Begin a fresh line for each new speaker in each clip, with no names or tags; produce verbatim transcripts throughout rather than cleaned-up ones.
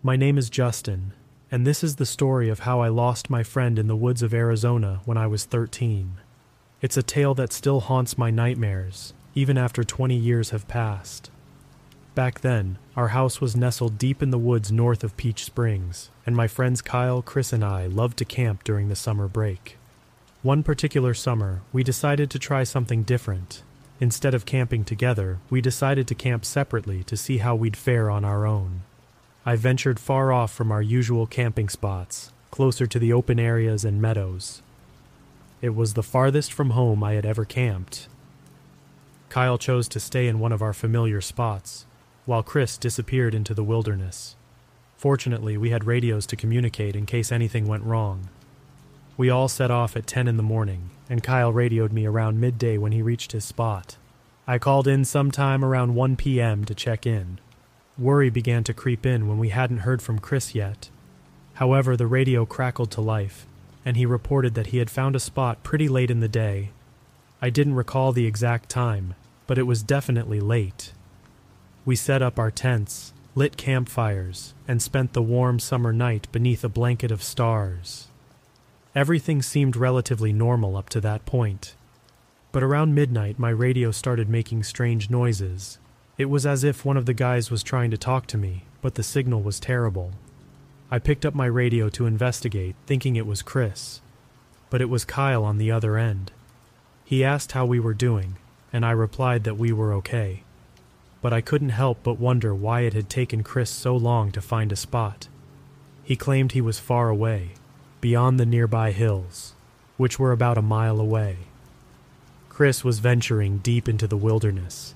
My name is Justin, and this is the story of how I lost my friend in the woods of Arizona when I was thirteen. It's a tale that still haunts my nightmares, even after twenty years have passed. Back then, our house was nestled deep in the woods north of Peach Springs, and my friends Kyle, Chris, and I loved to camp during the summer break. One particular summer, we decided to try something different. Instead of camping together, we decided to camp separately to see how we'd fare on our own. I ventured far off from our usual camping spots, closer to the open areas and meadows. It was the farthest from home I had ever camped. Kyle chose to stay in one of our familiar spots, while Chris disappeared into the wilderness. Fortunately, we had radios to communicate in case anything went wrong. We all set off at ten in the morning, and Kyle radioed me around midday when he reached his spot. I called in sometime around one p.m. to check in. Worry began to creep in when we hadn't heard from Chris yet. However, the radio crackled to life, and he reported that he had found a spot pretty late in the day. I didn't recall the exact time, but it was definitely late. We set up our tents, lit campfires, and spent the warm summer night beneath a blanket of stars. Everything seemed relatively normal up to that point. But around midnight, my radio started making strange noises. It was as if one of the guys was trying to talk to me, but the signal was terrible. I picked up my radio to investigate, thinking it was Chris. But it was Kyle on the other end. He asked how we were doing, and I replied that we were okay. But I couldn't help but wonder why it had taken Chris so long to find a spot. He claimed he was far away, beyond the nearby hills, which were about a mile away. Chris was venturing deep into the wilderness.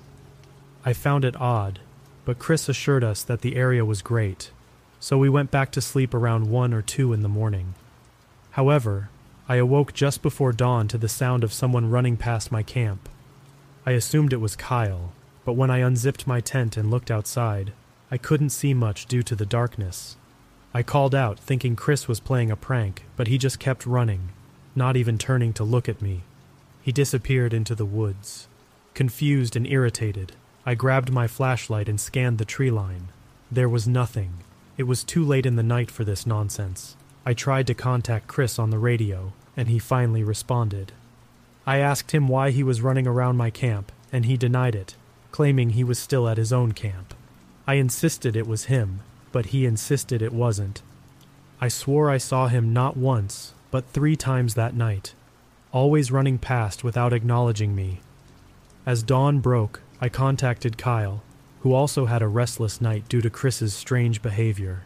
I found it odd, but Chris assured us that the area was great, so we went back to sleep around one or two in the morning. However, I awoke just before dawn to the sound of someone running past my camp. I assumed it was Kyle, but when I unzipped my tent and looked outside, I couldn't see much due to the darkness. I called out, thinking Chris was playing a prank, but he just kept running, not even turning to look at me. He disappeared into the woods. Confused and irritated, I grabbed my flashlight and scanned the tree line. There was nothing. It was too late in the night for this nonsense. I tried to contact Chris on the radio, and he finally responded. I asked him why he was running around my camp, and he denied it, claiming he was still at his own camp. I insisted it was him, but he insisted it wasn't. I swore I saw him not once, but three times that night, always running past without acknowledging me. As dawn broke, I contacted Kyle, who also had a restless night due to Chris's strange behavior.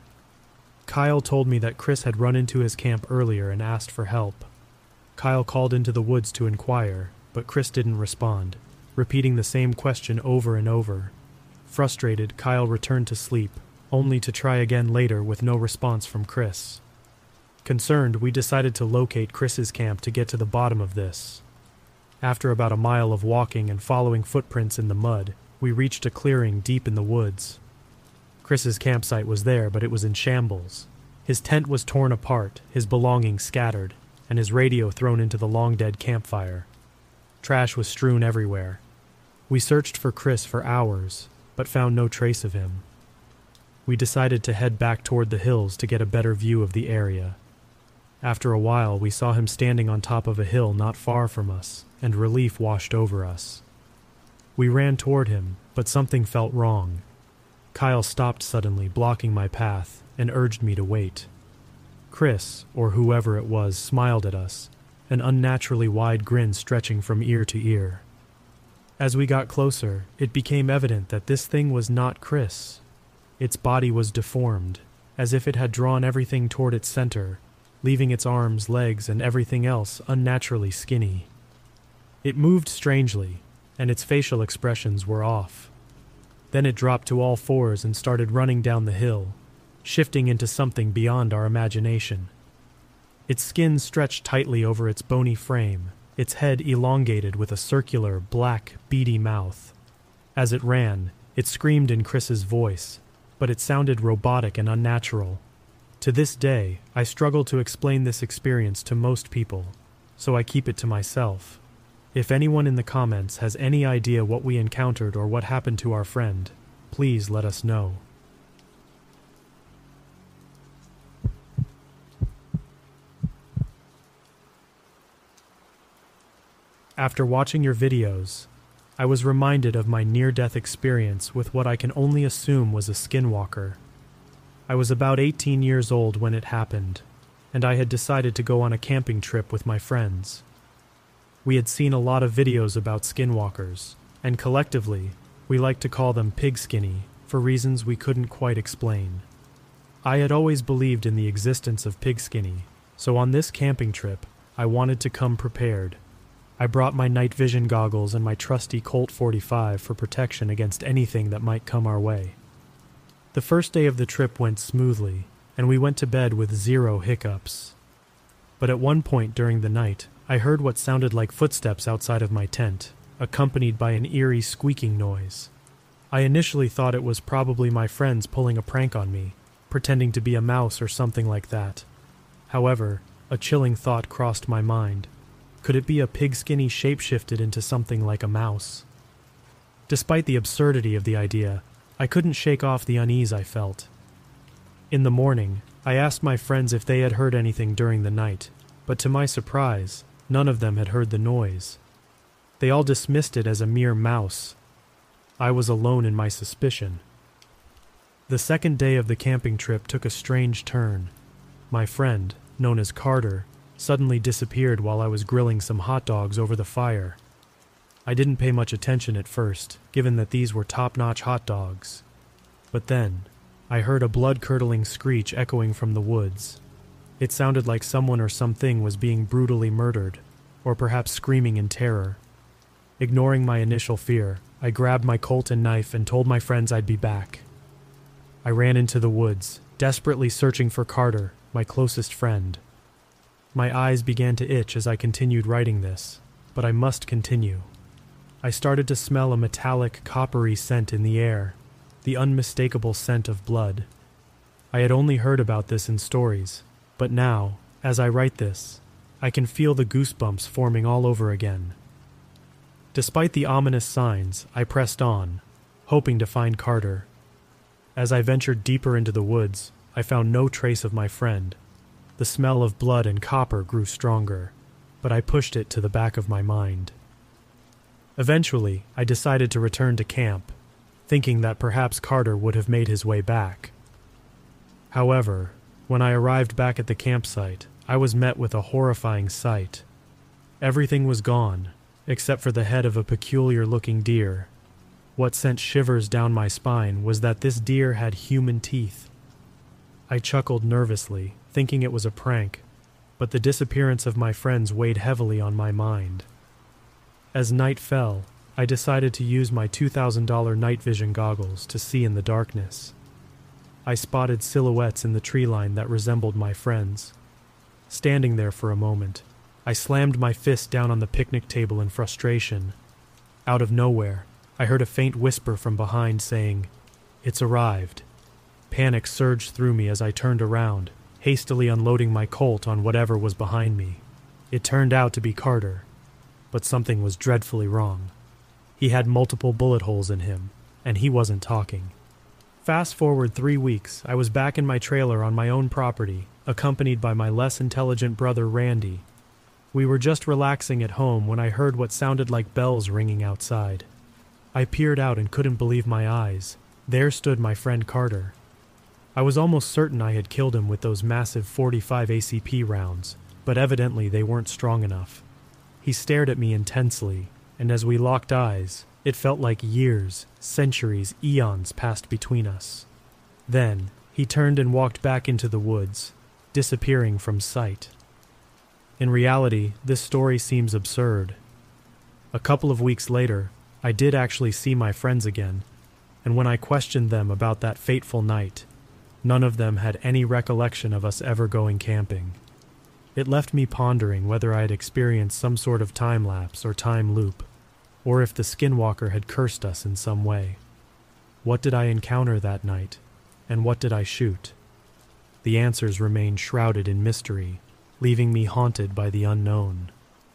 Kyle told me that Chris had run into his camp earlier and asked for help. Kyle called into the woods to inquire, but Chris didn't respond, repeating the same question over and over. Frustrated, Kyle returned to sleep, only to try again later with no response from Chris. Concerned, we decided to locate Chris's camp to get to the bottom of this. After about a mile of walking and following footprints in the mud, we reached a clearing deep in the woods. Chris's campsite was there, but it was in shambles. His tent was torn apart, his belongings scattered, and his radio thrown into the long-dead campfire. Trash was strewn everywhere. We searched for Chris for hours, but found no trace of him. We decided to head back toward the hills to get a better view of the area. After a while, we saw him standing on top of a hill not far from us, and relief washed over us. We ran toward him, but something felt wrong. Kyle stopped suddenly, blocking my path, and urged me to wait. Chris, or whoever it was, smiled at us, an unnaturally wide grin stretching from ear to ear. As we got closer, it became evident that this thing was not Chris. Its body was deformed, as if it had drawn everything toward its center, leaving its arms, legs, and everything else unnaturally skinny. It moved strangely, and its facial expressions were off. Then it dropped to all fours and started running down the hill, shifting into something beyond our imagination. Its skin stretched tightly over its bony frame, its head elongated with a circular, black, beady mouth. As it ran, it screamed in Chris's voice, but it sounded robotic and unnatural. To this day, I struggle to explain this experience to most people, so I keep it to myself. If anyone in the comments has any idea what we encountered or what happened to our friend, please let us know. After watching your videos, I was reminded of my near-death experience with what I can only assume was a skinwalker. I was about eighteen years old when it happened, and I had decided to go on a camping trip with my friends. We had seen a lot of videos about skinwalkers, and collectively, we liked to call them pig skinny for reasons we couldn't quite explain. I had always believed in the existence of pig skinny, so on this camping trip, I wanted to come prepared. I brought my night vision goggles and my trusty Colt forty-five for protection against anything that might come our way. The first day of the trip went smoothly, and we went to bed with zero hiccups. But at one point during the night, I heard what sounded like footsteps outside of my tent, accompanied by an eerie squeaking noise. I initially thought it was probably my friends pulling a prank on me, pretending to be a mouse or something like that. However, a chilling thought crossed my mind. Could it be a pig skinny shapeshifted into something like a mouse? Despite the absurdity of the idea, I couldn't shake off the unease I felt. In the morning, I asked my friends if they had heard anything during the night, but to my surprise, none of them had heard the noise. They all dismissed it as a mere mouse. I was alone in my suspicion. The second day of the camping trip took a strange turn. My friend, known as Carter, suddenly disappeared while I was grilling some hot dogs over the fire. I didn't pay much attention at first, given that these were top-notch hot dogs. But then, I heard a blood-curdling screech echoing from the woods. It sounded like someone or something was being brutally murdered, or perhaps screaming in terror. Ignoring my initial fear, I grabbed my Colt and knife and told my friends I'd be back. I ran into the woods, desperately searching for Carter, my closest friend. My eyes began to itch as I continued writing this, but I must continue. I started to smell a metallic, coppery scent in the air, the unmistakable scent of blood. I had only heard about this in stories, but now, as I write this, I can feel the goosebumps forming all over again. Despite the ominous signs, I pressed on, hoping to find Carter. As I ventured deeper into the woods, I found no trace of my friend. The smell of blood and copper grew stronger, but I pushed it to the back of my mind. Eventually, I decided to return to camp, thinking that perhaps Carter would have made his way back. However, when I arrived back at the campsite, I was met with a horrifying sight. Everything was gone, except for the head of a peculiar-looking deer. What sent shivers down my spine was that this deer had human teeth. I chuckled nervously, thinking it was a prank, but the disappearance of my friends weighed heavily on my mind. As night fell, I decided to use my two thousand dollars night vision goggles to see in the darkness. I spotted silhouettes in the tree line that resembled my friends. Standing there for a moment, I slammed my fist down on the picnic table in frustration. Out of nowhere, I heard a faint whisper from behind saying, "It's arrived." Panic surged through me as I turned around, hastily unloading my Colt on whatever was behind me. It turned out to be Carter, but something was dreadfully wrong. He had multiple bullet holes in him, and he wasn't talking. Fast forward three weeks, I was back in my trailer on my own property, accompanied by my less intelligent brother Randy. We were just relaxing at home when I heard what sounded like bells ringing outside. I peered out and couldn't believe my eyes. There stood my friend Carter. I was almost certain I had killed him with those massive forty-five A C P rounds, but evidently they weren't strong enough. He stared at me intensely, and as we locked eyes, it felt like years, centuries, eons passed between us. Then, he turned and walked back into the woods, disappearing from sight. In reality, this story seems absurd. A couple of weeks later, I did actually see my friends again, and when I questioned them about that fateful night, none of them had any recollection of us ever going camping. It left me pondering whether I had experienced some sort of time lapse or time loop, or if the skinwalker had cursed us in some way. What did I encounter that night, and what did I shoot? The answers remain shrouded in mystery, leaving me haunted by the unknown.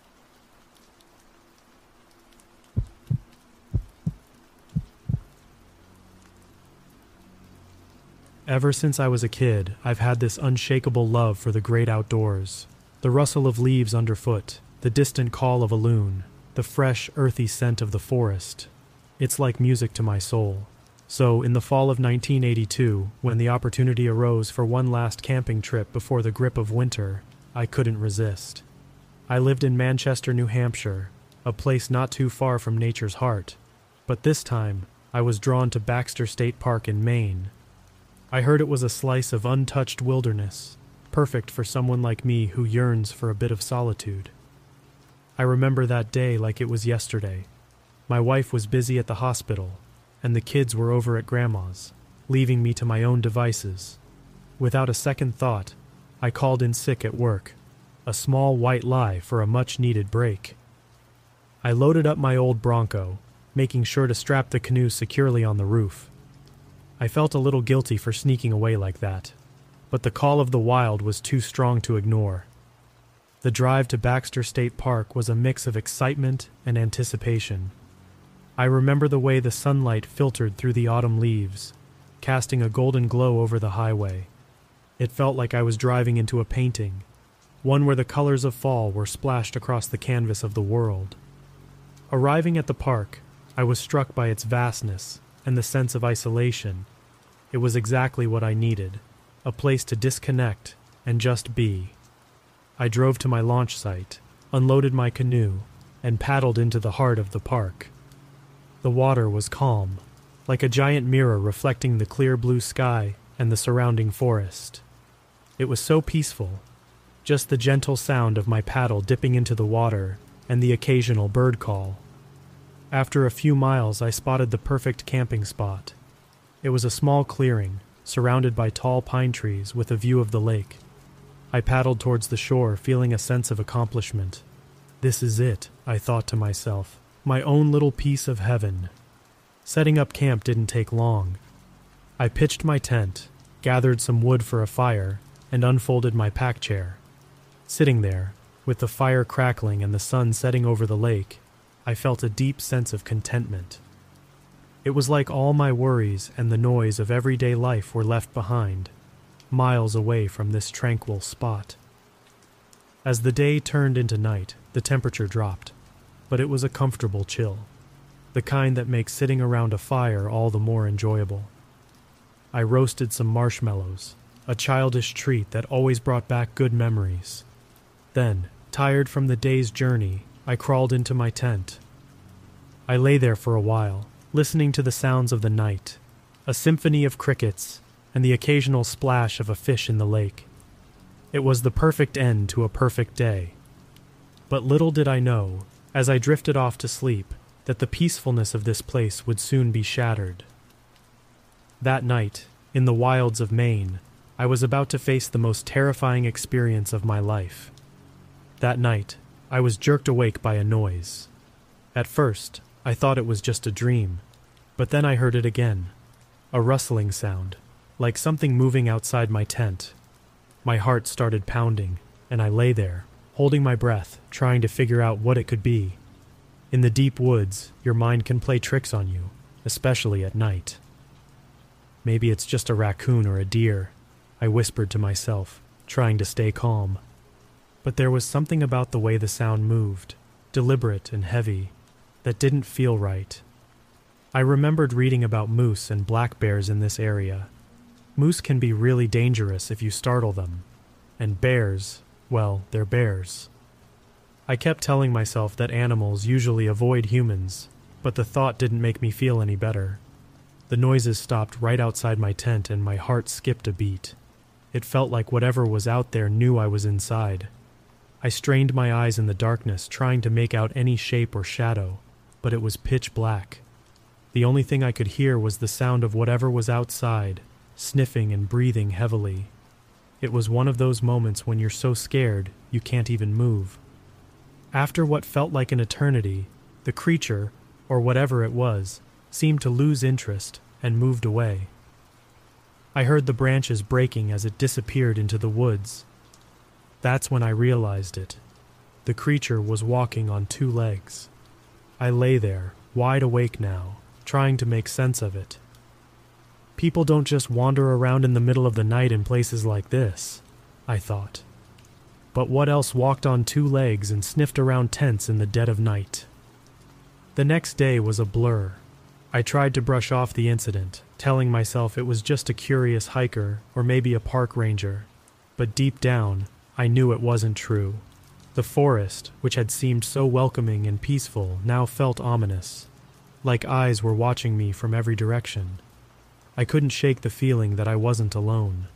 Ever since I was a kid, I've had this unshakable love for the great outdoors. The rustle of leaves underfoot, the distant call of a loon, the fresh, earthy scent of the forest. It's like music to my soul. So, in the fall of nineteen eighty-two, when the opportunity arose for one last camping trip before the grip of winter, I couldn't resist. I lived in Manchester, New Hampshire, a place not too far from nature's heart, but this time I was drawn to Baxter State Park in Maine. I heard it was a slice of untouched wilderness, perfect for someone like me who yearns for a bit of solitude. I remember that day like it was yesterday. My wife was busy at the hospital, and the kids were over at Grandma's, leaving me to my own devices. Without a second thought, I called in sick at work, a small white lie for a much-needed break. I loaded up my old Bronco, making sure to strap the canoe securely on the roof. I felt a little guilty for sneaking away like that, but the call of the wild was too strong to ignore. The drive to Baxter State Park was a mix of excitement and anticipation. I remember the way the sunlight filtered through the autumn leaves, casting a golden glow over the highway. It felt like I was driving into a painting, one where the colors of fall were splashed across the canvas of the world. Arriving at the park, I was struck by its vastness and the sense of isolation. It was exactly what I needed, a place to disconnect and just be. I drove to my launch site, unloaded my canoe, and paddled into the heart of the park. The water was calm, like a giant mirror reflecting the clear blue sky and the surrounding forest. It was so peaceful, just the gentle sound of my paddle dipping into the water and the occasional bird call. After a few miles, I spotted the perfect camping spot. It was a small clearing, surrounded by tall pine trees with a view of the lake. I paddled towards the shore, feeling a sense of accomplishment. This is it, I thought to myself, my own little piece of heaven. Setting up camp didn't take long. I pitched my tent, gathered some wood for a fire, and unfolded my pack chair. Sitting there, with the fire crackling and the sun setting over the lake, I felt a deep sense of contentment. It was like all my worries and the noise of everyday life were left behind, miles away from this tranquil spot. As the day turned into night, the temperature dropped, but it was a comfortable chill, the kind that makes sitting around a fire all the more enjoyable. I roasted some marshmallows, a childish treat that always brought back good memories. Then, tired from the day's journey, I crawled into my tent. I lay there for a while, listening to the sounds of the night, a symphony of crickets, and the occasional splash of a fish in the lake. It was the perfect end to a perfect day. But little did I know, as I drifted off to sleep, that the peacefulness of this place would soon be shattered. That night, in the wilds of Maine, I was about to face the most terrifying experience of my life. That night, I was jerked awake by a noise. At first, I thought it was just a dream, but then I heard it again, a rustling sound, like something moving outside my tent. My heart started pounding, and I lay there, holding my breath, trying to figure out what it could be. In the deep woods, your mind can play tricks on you, especially at night. Maybe it's just a raccoon or a deer, I whispered to myself, trying to stay calm. But there was something about the way the sound moved, deliberate and heavy, that didn't feel right. I remembered reading about moose and black bears in this area. Moose can be really dangerous if you startle them, and bears, well, they're bears. I kept telling myself that animals usually avoid humans, but the thought didn't make me feel any better. The noises stopped right outside my tent and my heart skipped a beat. It felt like whatever was out there knew I was inside. I strained my eyes in the darkness, trying to make out any shape or shadow, but it was pitch black. The only thing I could hear was the sound of whatever was outside, sniffing and breathing heavily. It was one of those moments when you're so scared you can't even move. After what felt like an eternity, the creature, or whatever it was, seemed to lose interest and moved away. I heard the branches breaking as it disappeared into the woods. That's when I realized it. The creature was walking on two legs. I lay there, wide awake now, trying to make sense of it. People don't just wander around in the middle of the night in places like this, I thought. But what else walked on two legs and sniffed around tents in the dead of night? The next day was a blur. I tried to brush off the incident, telling myself it was just a curious hiker or maybe a park ranger. But deep down, I knew it wasn't true. The forest, which had seemed so welcoming and peaceful, now felt ominous, like eyes were watching me from every direction. I couldn't shake the feeling that I wasn't alone.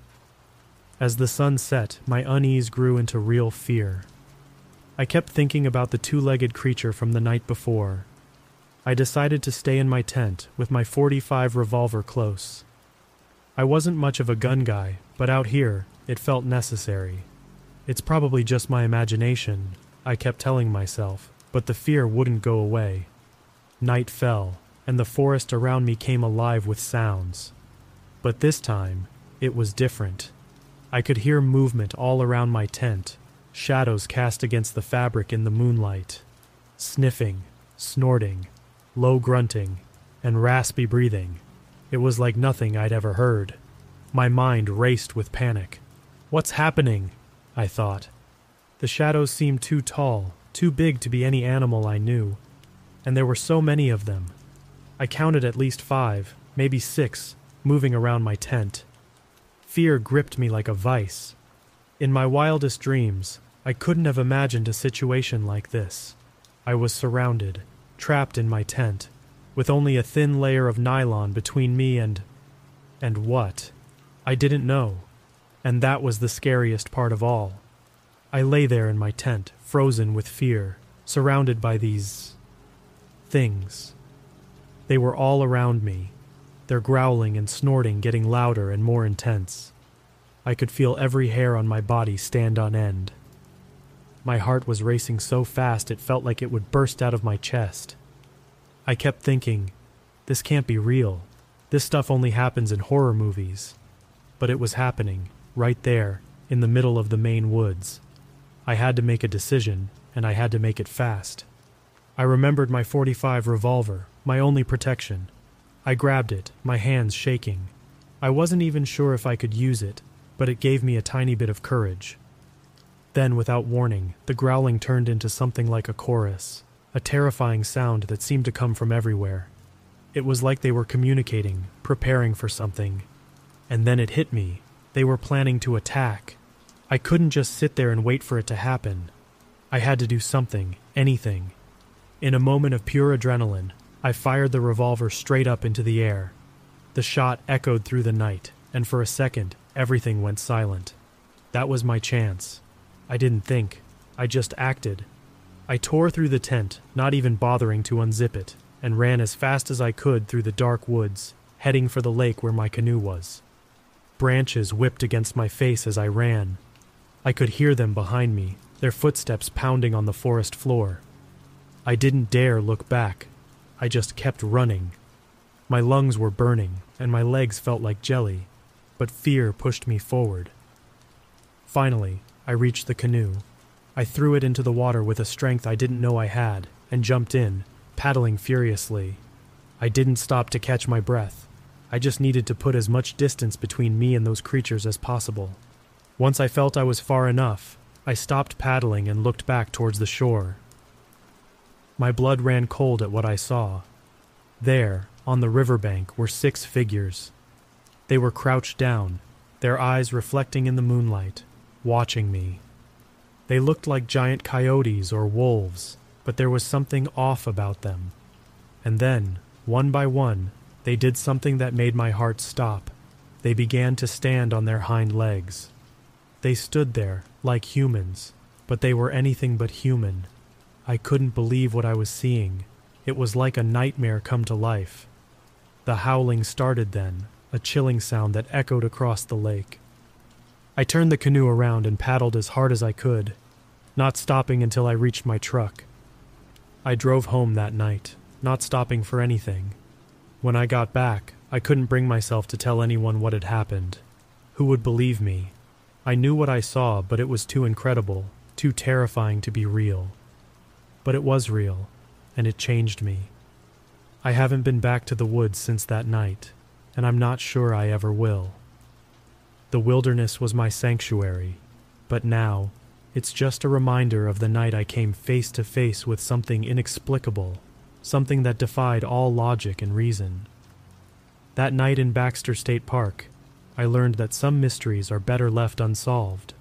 As the sun set, my unease grew into real fear. I kept thinking about the two-legged creature from the night before. I decided to stay in my tent with my forty-five revolver close. I wasn't much of a gun guy, but out here, it felt necessary. It's probably just my imagination, I kept telling myself, but the fear wouldn't go away. Night fell, and the forest around me came alive with sounds. But this time, it was different. I could hear movement all around my tent, shadows cast against the fabric in the moonlight. Sniffing, snorting, low grunting, and raspy breathing. It was like nothing I'd ever heard. My mind raced with panic. What's happening? I thought. The shadows seemed too tall, too big to be any animal I knew, and there were so many of them. I counted at least five, maybe six, moving around my tent. Fear gripped me like a vice. In my wildest dreams, I couldn't have imagined a situation like this. I was surrounded, trapped in my tent, with only a thin layer of nylon between me and... and what? I didn't know. And that was the scariest part of all. I lay there in my tent, frozen with fear, surrounded by these... things. They were all around me, their growling and snorting getting louder and more intense. I could feel every hair on my body stand on end. My heart was racing so fast it felt like it would burst out of my chest. I kept thinking, this can't be real. This stuff only happens in horror movies. But it was happening, right there, in the middle of the Maine woods. I had to make a decision, and I had to make it fast. I remembered my forty-five revolver, my only protection. I grabbed it, my hands shaking. I wasn't even sure if I could use it, but it gave me a tiny bit of courage. Then, without warning, the growling turned into something like a chorus, a terrifying sound that seemed to come from everywhere. It was like they were communicating, preparing for something. And then it hit me. They were planning to attack. I couldn't just sit there and wait for it to happen. I had to do something, anything. In a moment of pure adrenaline, I fired the revolver straight up into the air. The shot echoed through the night, and for a second, everything went silent. That was my chance. I didn't think. I just acted. I tore through the tent, not even bothering to unzip it, and ran as fast as I could through the dark woods, heading for the lake where my canoe was. Branches whipped against my face as I ran. I could hear them behind me, their footsteps pounding on the forest floor. I didn't dare look back. I just kept running. My lungs were burning, and my legs felt like jelly, but fear pushed me forward. Finally, I reached the canoe. I threw it into the water with a strength I didn't know I had, and jumped in, paddling furiously. I didn't stop to catch my breath. I just needed to put as much distance between me and those creatures as possible. Once I felt I was far enough, I stopped paddling and looked back towards the shore. My blood ran cold at what I saw. There, on the riverbank, were six figures. They were crouched down, their eyes reflecting in the moonlight, watching me. They looked like giant coyotes or wolves, but there was something off about them. And then, one by one, they did something that made my heart stop. They began to stand on their hind legs. They stood there, like humans, but they were anything but human. I couldn't believe what I was seeing. It was like a nightmare come to life. The howling started then, a chilling sound that echoed across the lake. I turned the canoe around and paddled as hard as I could, not stopping until I reached my truck. I drove home that night, not stopping for anything. When I got back, I couldn't bring myself to tell anyone what had happened. Who would believe me? I knew what I saw, but it was too incredible, too terrifying to be real. But it was real, and it changed me. I haven't been back to the woods since that night, and I'm not sure I ever will. The wilderness was my sanctuary, but now, it's just a reminder of the night I came face to face with something inexplicable, something that defied all logic and reason. That night in Baxter State Park, I learned that some mysteries are better left unsolved.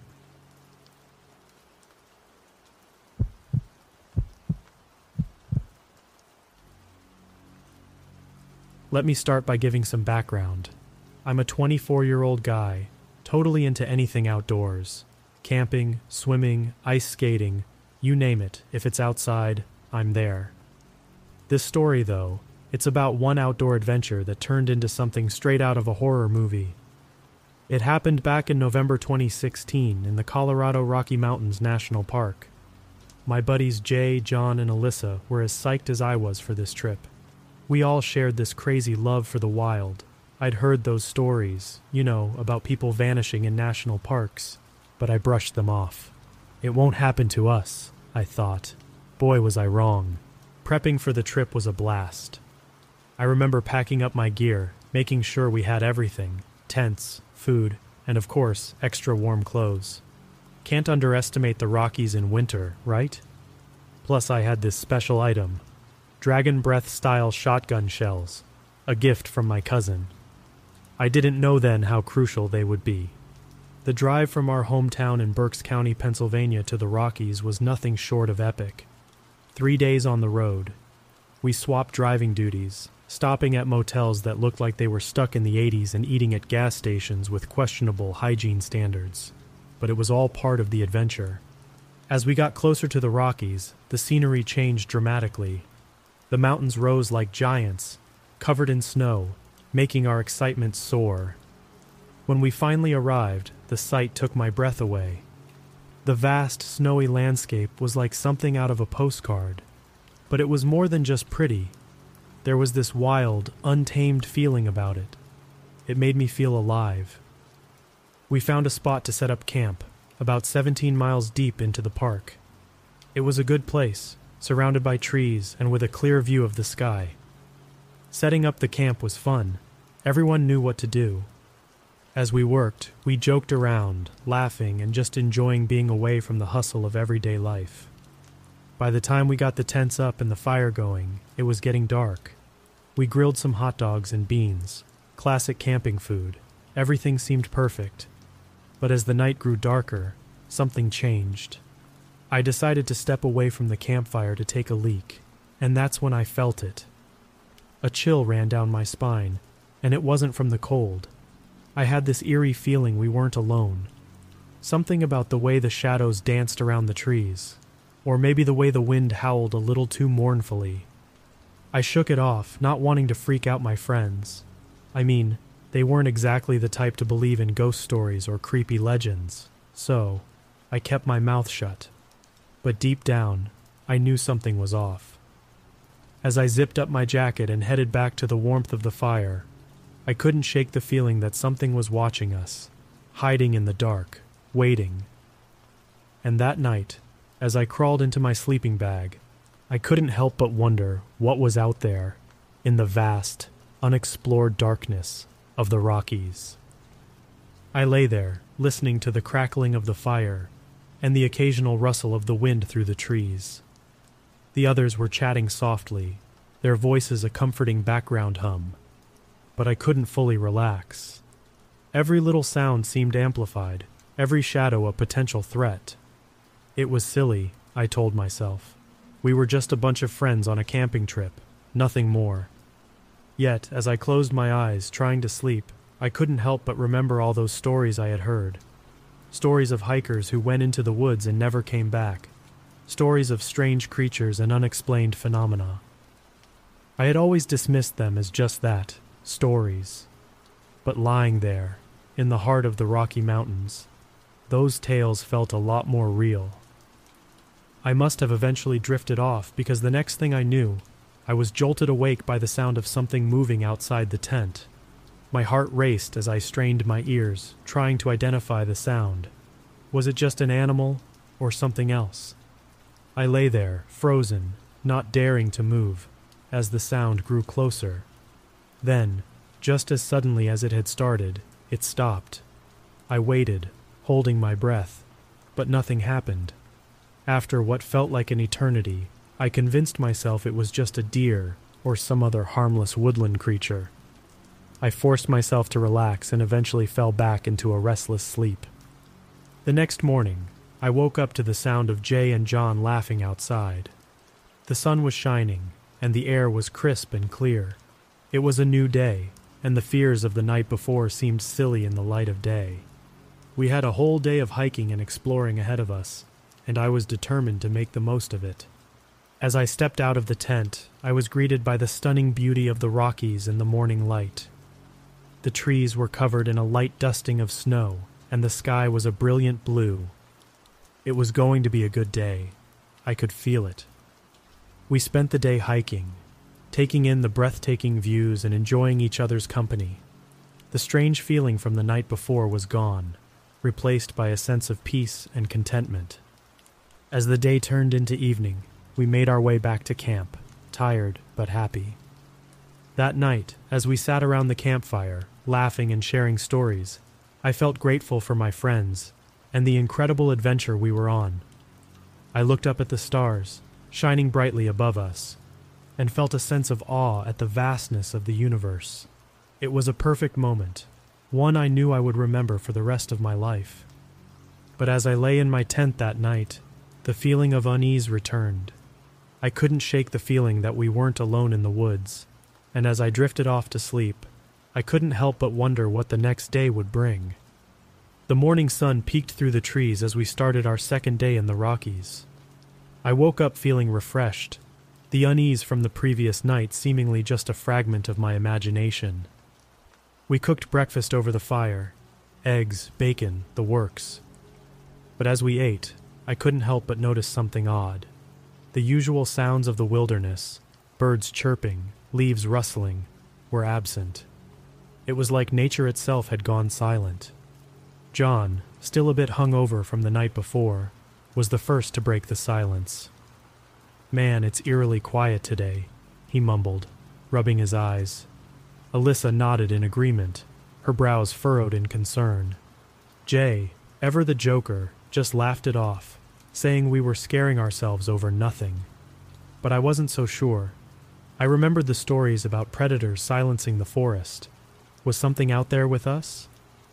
Let me start by giving some background. I'm a twenty-four-year-old guy, totally into anything outdoors. Camping, swimming, ice skating, you name it. If it's outside, I'm there. This story, though, it's about one outdoor adventure that turned into something straight out of a horror movie. It happened back in November twenty sixteen in the Colorado Rocky Mountains National Park. My buddies Jay, John, and Alyssa were as psyched as I was for this trip. We all shared this crazy love for the wild. I'd heard those stories, you know, about people vanishing in national parks, but I brushed them off. It won't happen to us, I thought. Boy, was I wrong. Prepping for the trip was a blast. I remember packing up my gear, making sure we had everything: tents, food, and of course, extra warm clothes. Can't underestimate the Rockies in winter, right? Plus I had this special item: Dragon Breath-style shotgun shells, a gift from my cousin. I didn't know then how crucial they would be. The drive from our hometown in Berks County, Pennsylvania to the Rockies was nothing short of epic. Three days on the road. We swapped driving duties, stopping at motels that looked like they were stuck in the eighties and eating at gas stations with questionable hygiene standards. But it was all part of the adventure. As we got closer to the Rockies, the scenery changed dramatically. The mountains rose like giants, covered in snow, making our excitement soar. When we finally arrived, the sight took my breath away. The vast, snowy landscape was like something out of a postcard. But it was more than just pretty. There was this wild, untamed feeling about it. It made me feel alive. We found a spot to set up camp, about seventeen miles deep into the park. It was a good place, surrounded by trees and with a clear view of the sky. Setting up the camp was fun. Everyone knew what to do. As we worked, we joked around, laughing and just enjoying being away from the hustle of everyday life. By the time we got the tents up and the fire going, it was getting dark. We grilled some hot dogs and beans, classic camping food. Everything seemed perfect. But as the night grew darker, something changed. I decided to step away from the campfire to take a leak, and that's when I felt it. A chill ran down my spine, and it wasn't from the cold. I had this eerie feeling we weren't alone. Something about the way the shadows danced around the trees, or maybe the way the wind howled a little too mournfully. I shook it off, not wanting to freak out my friends. I mean, they weren't exactly the type to believe in ghost stories or creepy legends, so I kept my mouth shut. But deep down, I knew something was off. As I zipped up my jacket and headed back to the warmth of the fire, I couldn't shake the feeling that something was watching us, hiding in the dark, waiting. And that night, as I crawled into my sleeping bag, I couldn't help but wonder what was out there in the vast, unexplored darkness of the Rockies. I lay there, listening to the crackling of the fire and the occasional rustle of the wind through the trees. The others were chatting softly, their voices a comforting background hum. But I couldn't fully relax. Every little sound seemed amplified, every shadow a potential threat. It was silly, I told myself. We were just a bunch of friends on a camping trip, nothing more. Yet, as I closed my eyes, trying to sleep, I couldn't help but remember all those stories I had heard. Stories of hikers who went into the woods and never came back. Stories of strange creatures and unexplained phenomena. I had always dismissed them as just that, stories. But lying there, in the heart of the Rocky Mountains, those tales felt a lot more real. I must have eventually drifted off because the next thing I knew, I was jolted awake by the sound of something moving outside the tent. My heart raced as I strained my ears, trying to identify the sound. Was it just an animal or something else? I lay there, frozen, not daring to move, as the sound grew closer. Then, just as suddenly as it had started, it stopped. I waited, holding my breath, but nothing happened. After what felt like an eternity, I convinced myself it was just a deer or some other harmless woodland creature. I forced myself to relax and eventually fell back into a restless sleep. The next morning, I woke up to the sound of Jay and John laughing outside. The sun was shining, and the air was crisp and clear. It was a new day, and the fears of the night before seemed silly in the light of day. We had a whole day of hiking and exploring ahead of us, and I was determined to make the most of it. As I stepped out of the tent, I was greeted by the stunning beauty of the Rockies in the morning light. The trees were covered in a light dusting of snow, and the sky was a brilliant blue. It was going to be a good day. I could feel it. We spent the day hiking, taking in the breathtaking views and enjoying each other's company. The strange feeling from the night before was gone, replaced by a sense of peace and contentment. As the day turned into evening, we made our way back to camp, tired but happy. That night, as we sat around the campfire, laughing and sharing stories, I felt grateful for my friends and the incredible adventure we were on. I looked up at the stars, shining brightly above us, and felt a sense of awe at the vastness of the universe. It was a perfect moment, one I knew I would remember for the rest of my life. But as I lay in my tent that night, the feeling of unease returned. I couldn't shake the feeling that we weren't alone in the woods, and as I drifted off to sleep, I couldn't help but wonder what the next day would bring. The morning sun peeked through the trees as we started our second day in the Rockies. I woke up feeling refreshed, the unease from the previous night seemingly just a fragment of my imagination. We cooked breakfast over the fire, eggs, bacon, the works. But as we ate, I couldn't help but notice something odd. The usual sounds of the wilderness, birds chirping, leaves rustling, were absent. It was like nature itself had gone silent. John, still a bit hungover from the night before, was the first to break the silence. "Man, it's eerily quiet today," he mumbled, rubbing his eyes. Alyssa nodded in agreement, her brows furrowed in concern. Jay, ever the joker, just laughed it off, saying we were scaring ourselves over nothing. But I wasn't so sure. I remembered the stories about predators silencing the forest. Was something out there with us?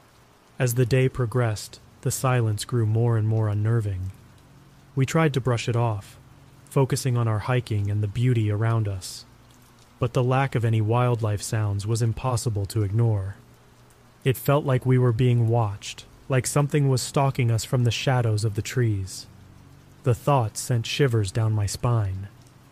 As the day progressed, the silence grew more and more unnerving. We tried to brush it off, focusing on our hiking and the beauty around us. But the lack of any wildlife sounds was impossible to ignore. It felt like we were being watched, like something was stalking us from the shadows of the trees. The thought sent shivers down my spine.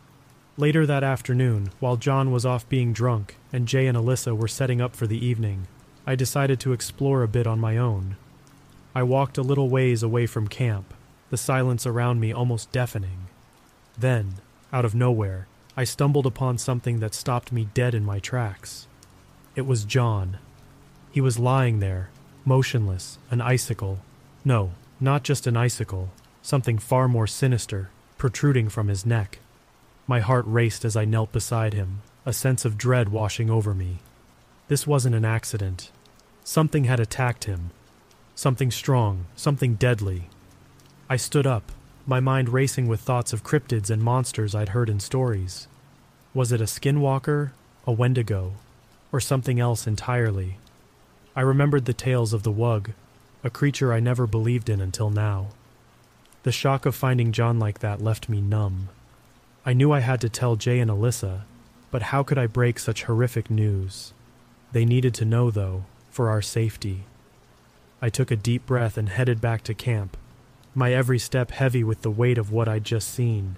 Later that afternoon, while John was off being drunk and Jay and Alyssa were setting up for the evening, I decided to explore a bit on my own. I walked a little ways away from camp, the silence around me almost deafening. Then, out of nowhere, I stumbled upon something that stopped me dead in my tracks. It was John. He was lying there, motionless, an icicle. No, not just an icicle, something far more sinister, protruding from his neck. My heart raced as I knelt beside him, a sense of dread washing over me. This wasn't an accident. Something had attacked him. Something strong, something deadly. I stood up, my mind racing with thoughts of cryptids and monsters I'd heard in stories. Was it a skinwalker, a wendigo, or something else entirely? I remembered the tales of the Wug, a creature I never believed in until now. The shock of finding John like that left me numb. I knew I had to tell Jay and Alyssa, but how could I break such horrific news? They needed to know, though, for our safety. I took a deep breath and headed back to camp, my every step heavy with the weight of what I'd just seen.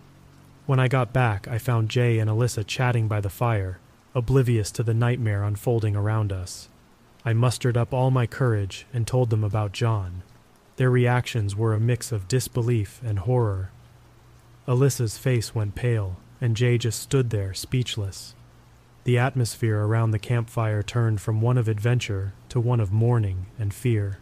When I got back, I found Jay and Alyssa chatting by the fire, oblivious to the nightmare unfolding around us. I mustered up all my courage and told them about John. Their reactions were a mix of disbelief and horror. Alyssa's face went pale, and Jay just stood there, speechless. The atmosphere around the campfire turned from one of adventure to one of mourning and fear.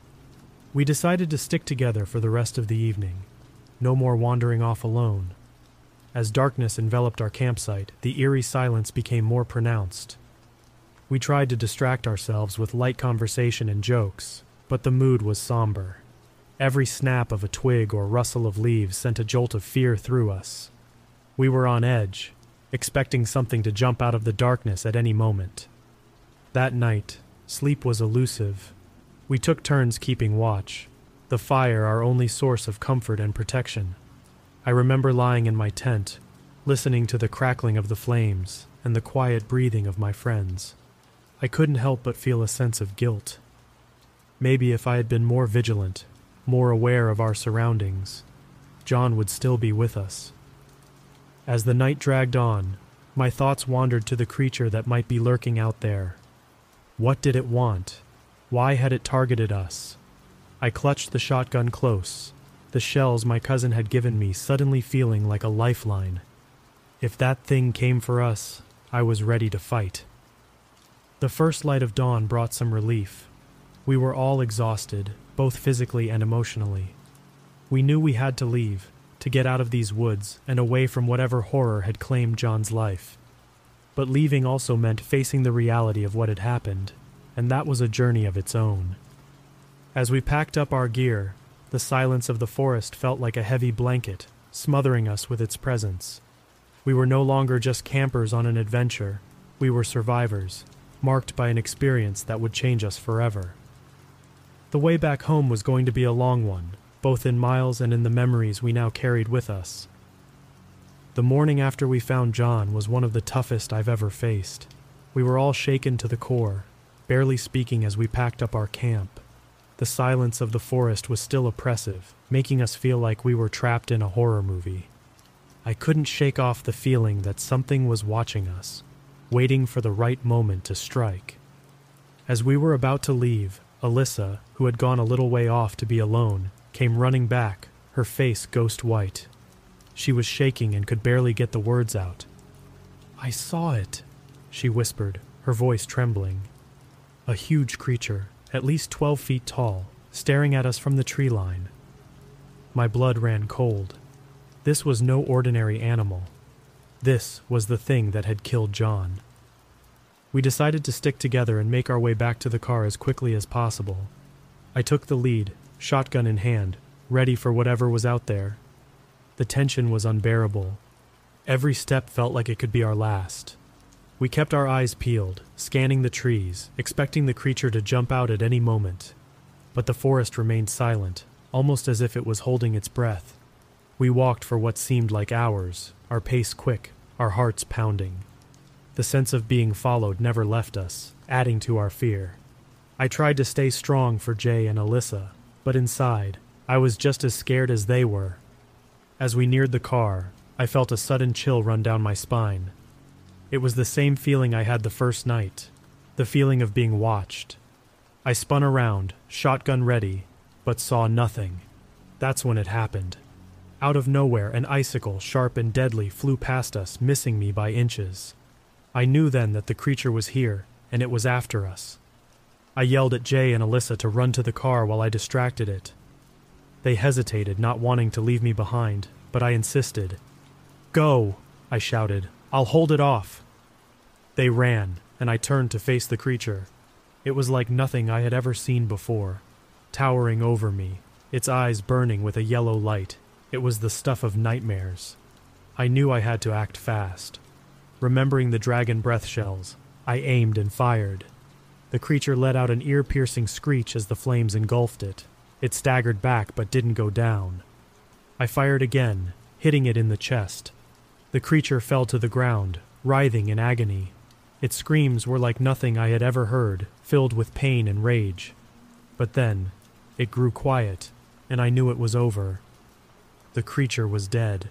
We decided to stick together for the rest of the evening. No more wandering off alone. As darkness enveloped our campsite, the eerie silence became more pronounced. We tried to distract ourselves with light conversation and jokes, but the mood was somber. Every snap of a twig or rustle of leaves sent a jolt of fear through us. We were on edge, expecting something to jump out of the darkness at any moment. That night, sleep was elusive. We took turns keeping watch, the fire our only source of comfort and protection. I remember lying in my tent, listening to the crackling of the flames and the quiet breathing of my friends. I couldn't help but feel a sense of guilt. Maybe if I had been more vigilant, more aware of our surroundings, John would still be with us. As the night dragged on, my thoughts wandered to the creature that might be lurking out there. What did it want? Why had it targeted us? I clutched the shotgun close, the shells my cousin had given me suddenly feeling like a lifeline. If that thing came for us, I was ready to fight. The first light of dawn brought some relief. We were all exhausted, both physically and emotionally. We knew we had to leave, to get out of these woods and away from whatever horror had claimed John's life. But leaving also meant facing the reality of what had happened, and that was a journey of its own. As we packed up our gear, the silence of the forest felt like a heavy blanket, smothering us with its presence. We were no longer just campers on an adventure. We were survivors, marked by an experience that would change us forever. The way back home was going to be a long one, both in miles and in the memories we now carried with us. The morning after we found John was one of the toughest I've ever faced. We were all shaken to the core, barely speaking as we packed up our camp. The silence of the forest was still oppressive, making us feel like we were trapped in a horror movie. I couldn't shake off the feeling that something was watching us, waiting for the right moment to strike. As we were about to leave, Alyssa, who had gone a little way off to be alone, came running back, her face ghost white. She was shaking and could barely get the words out. "I saw it," she whispered, her voice trembling. A huge creature, at least twelve feet tall, staring at us from the tree line. My blood ran cold. This was no ordinary animal. This was the thing that had killed John. We decided to stick together and make our way back to the car as quickly as possible. I took the lead, shotgun in hand, ready for whatever was out there. The tension was unbearable. Every step felt like it could be our last. We kept our eyes peeled, scanning the trees, expecting the creature to jump out at any moment. But the forest remained silent, almost as if it was holding its breath. We walked for what seemed like hours, our pace quick, our hearts pounding. The sense of being followed never left us, adding to our fear. I tried to stay strong for Jay and Alyssa, but inside, I was just as scared as they were. As we neared the car, I felt a sudden chill run down my spine. It was the same feeling I had the first night, the feeling of being watched. I spun around, shotgun ready, but saw nothing. That's when it happened. Out of nowhere, an icicle, sharp and deadly, flew past us, missing me by inches. I knew then that the creature was here, and it was after us. I yelled at Jay and Alyssa to run to the car while I distracted it. They hesitated, not wanting to leave me behind, but I insisted. "Go," I shouted. "I'll hold it off." They ran, and I turned to face the creature. It was like nothing I had ever seen before, towering over me, its eyes burning with a yellow light. It was the stuff of nightmares. I knew I had to act fast. Remembering the dragon breath shells, I aimed and fired. The creature let out an ear-piercing screech as the flames engulfed it. It staggered back but didn't go down. I fired again, hitting it in the chest. The creature fell to the ground, writhing in agony. Its screams were like nothing I had ever heard, filled with pain and rage. But then, it grew quiet, and I knew it was over. The creature was dead.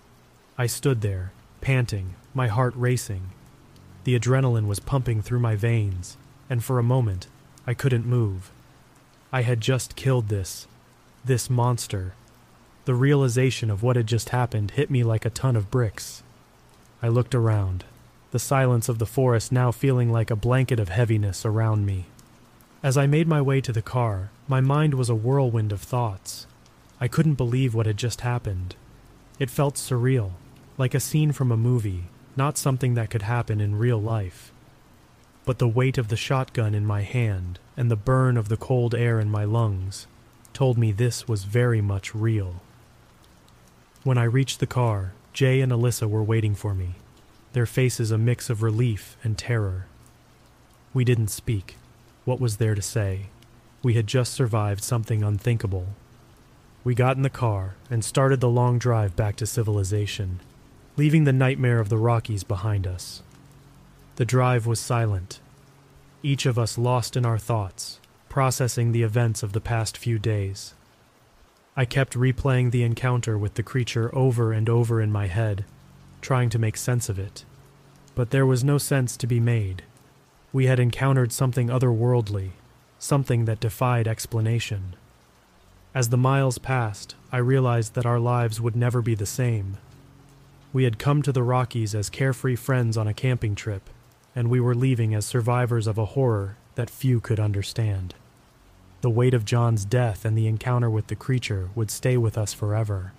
I stood there, panting, my heart racing. The adrenaline was pumping through my veins, and for a moment, I couldn't move. I had just killed this, this monster. The realization of what had just happened hit me like a ton of bricks. I looked around, the silence of the forest now feeling like a blanket of heaviness around me. As I made my way to the car, my mind was a whirlwind of thoughts. I couldn't believe what had just happened. It felt surreal, like a scene from a movie, not something that could happen in real life. But the weight of the shotgun in my hand and the burn of the cold air in my lungs told me this was very much real. When I reached the car, Jay and Alyssa were waiting for me, their faces a mix of relief and terror. We didn't speak. What was there to say? We had just survived something unthinkable. We got in the car and started the long drive back to civilization, leaving the nightmare of the Rockies behind us. The drive was silent, each of us lost in our thoughts, processing the events of the past few days. I kept replaying the encounter with the creature over and over in my head, trying to make sense of it. But there was no sense to be made. We had encountered something otherworldly, something that defied explanation. As the miles passed, I realized that our lives would never be the same. We had come to the Rockies as carefree friends on a camping trip, and we were leaving as survivors of a horror that few could understand. The weight of John's death and the encounter with the creature would stay with us forever.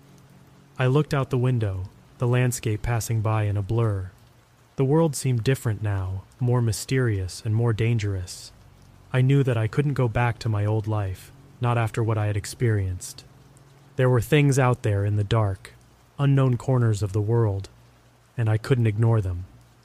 I looked out the window, the landscape passing by in a blur. The world seemed different now, more mysterious and more dangerous. I knew that I couldn't go back to my old life, not after what I had experienced. There were things out there in the dark, unknown corners of the world, and I couldn't ignore them.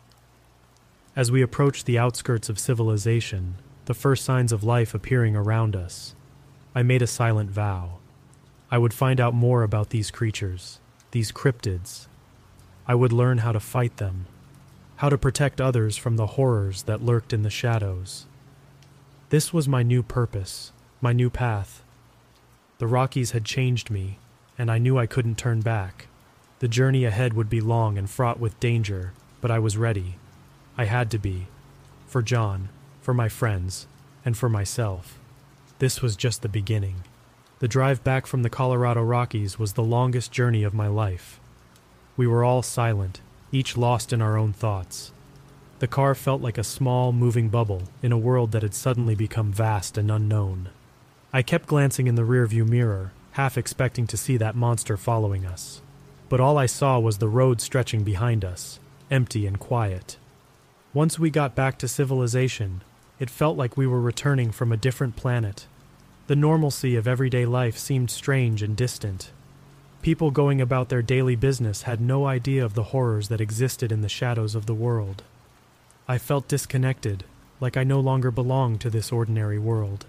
As we approached the outskirts of civilization, the first signs of life appearing around us, I made a silent vow. I would find out more about these creatures, these cryptids. I would learn how to fight them, how to protect others from the horrors that lurked in the shadows. This was my new purpose, my new path. The Rockies had changed me, and I knew I couldn't turn back. The journey ahead would be long and fraught with danger, but I was ready. I had to be. For John, for my friends, and for myself. This was just the beginning. The drive back from the Colorado Rockies was the longest journey of my life. We were all silent, each lost in our own thoughts. The car felt like a small, moving bubble in a world that had suddenly become vast and unknown. I kept glancing in the rearview mirror, half expecting to see that monster following us. But all I saw was the road stretching behind us, empty and quiet. Once we got back to civilization, it felt like we were returning from a different planet. The normalcy of everyday life seemed strange and distant. People going about their daily business had no idea of the horrors that existed in the shadows of the world. I felt disconnected, like I no longer belonged to this ordinary world.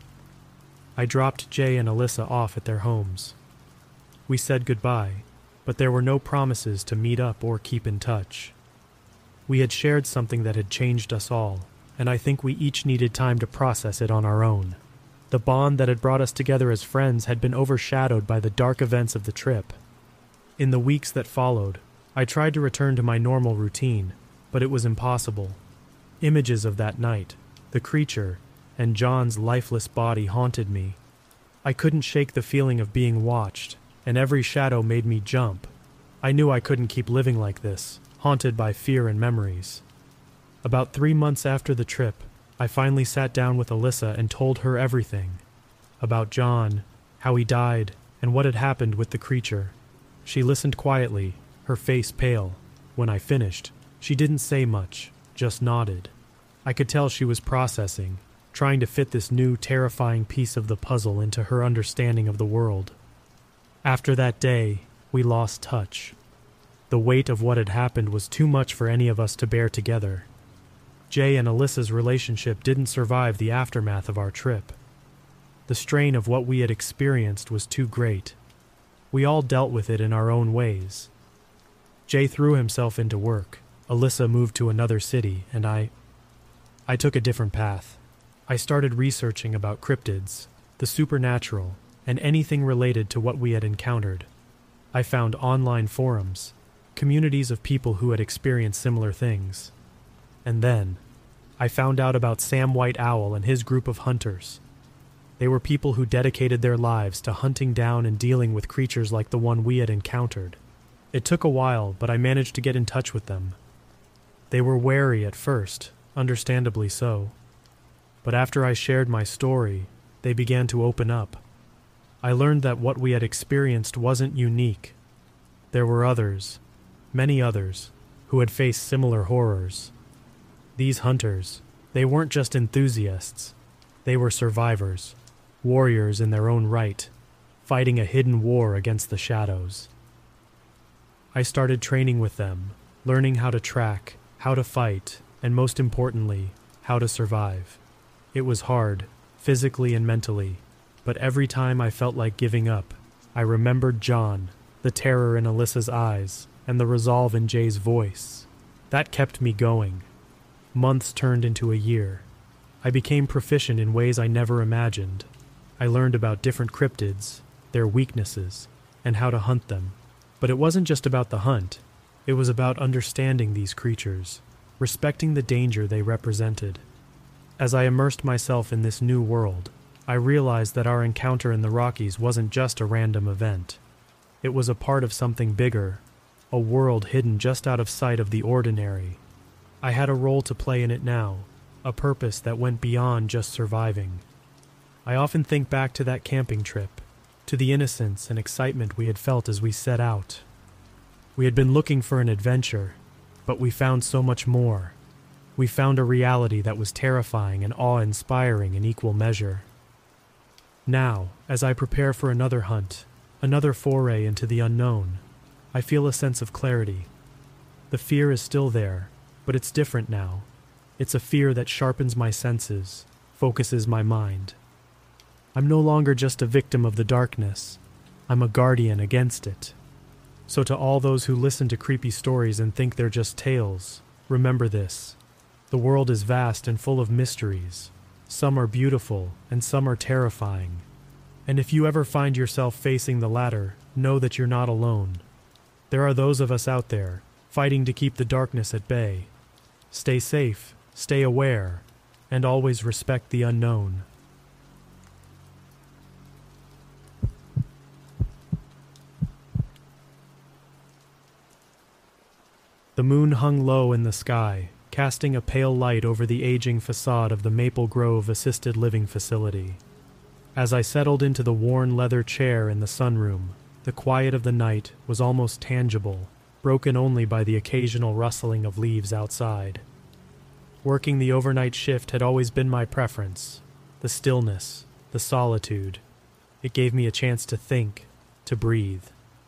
I dropped Jay and Alyssa off at their homes. We said goodbye, but there were no promises to meet up or keep in touch. We had shared something that had changed us all, and I think we each needed time to process it on our own. The bond that had brought us together as friends had been overshadowed by the dark events of the trip. In the weeks that followed, I tried to return to my normal routine, but it was impossible. Images of that night, the creature, and John's lifeless body haunted me. I couldn't shake the feeling of being watched, and every shadow made me jump. I knew I couldn't keep living like this, haunted by fear and memories. About three months after the trip, I finally sat down with Alyssa and told her everything. About John, how he died, and what had happened with the creature. She listened quietly, her face pale. When I finished, she didn't say much, just nodded. I could tell she was processing, trying to fit this new, terrifying piece of the puzzle into her understanding of the world. After that day, we lost touch. The weight of what had happened was too much for any of us to bear together. Jay and Alyssa's relationship didn't survive the aftermath of our trip. The strain of what we had experienced was too great. We all dealt with it in our own ways. Jay threw himself into work, Alyssa moved to another city, and I... I took a different path. I started researching about cryptids, the supernatural, and anything related to what we had encountered. I found online forums, communities of people who had experienced similar things. And then, I found out about Sam White Owl and his group of hunters. They were people who dedicated their lives to hunting down and dealing with creatures like the one we had encountered. It took a while, but I managed to get in touch with them. They were wary at first, understandably so. But after I shared my story, they began to open up. I learned that what we had experienced wasn't unique. There were others, many others, who had faced similar horrors. These hunters, they weren't just enthusiasts. They were survivors, warriors in their own right, fighting a hidden war against the shadows. I started training with them, learning how to track, how to fight, and most importantly, how to survive. It was hard, physically and mentally, but every time I felt like giving up, I remembered John, the terror in Alyssa's eyes, and the resolve in Jay's voice. That kept me going. Months turned into a year. I became proficient in ways I never imagined. I learned about different cryptids, their weaknesses, and how to hunt them. But it wasn't just about the hunt. It was about understanding these creatures, respecting the danger they represented. As I immersed myself in this new world, I realized that our encounter in the Rockies wasn't just a random event. It was a part of something bigger, a world hidden just out of sight of the ordinary. I had a role to play in it now, a purpose that went beyond just surviving. I often think back to that camping trip, to the innocence and excitement we had felt as we set out. We had been looking for an adventure, but we found so much more. We found a reality that was terrifying and awe-inspiring in equal measure. Now, as I prepare for another hunt, another foray into the unknown, I feel a sense of clarity. The fear is still there, but it's different now. It's a fear that sharpens my senses, focuses my mind. I'm no longer just a victim of the darkness. I'm a guardian against it. So to all those who listen to creepy stories and think they're just tales, remember this. The world is vast and full of mysteries. Some are beautiful and some are terrifying. And if you ever find yourself facing the latter, know that you're not alone. There are those of us out there, fighting to keep the darkness at bay. Stay safe, stay aware, and always respect the unknown. The moon hung low in the sky, casting a pale light over the aging facade of the Maple Grove Assisted Living Facility. As I settled into the worn leather chair in the sunroom, the quiet of the night was almost tangible, broken only by the occasional rustling of leaves outside. Working the overnight shift had always been my preference. The stillness, the solitude. It gave me a chance to think, to breathe.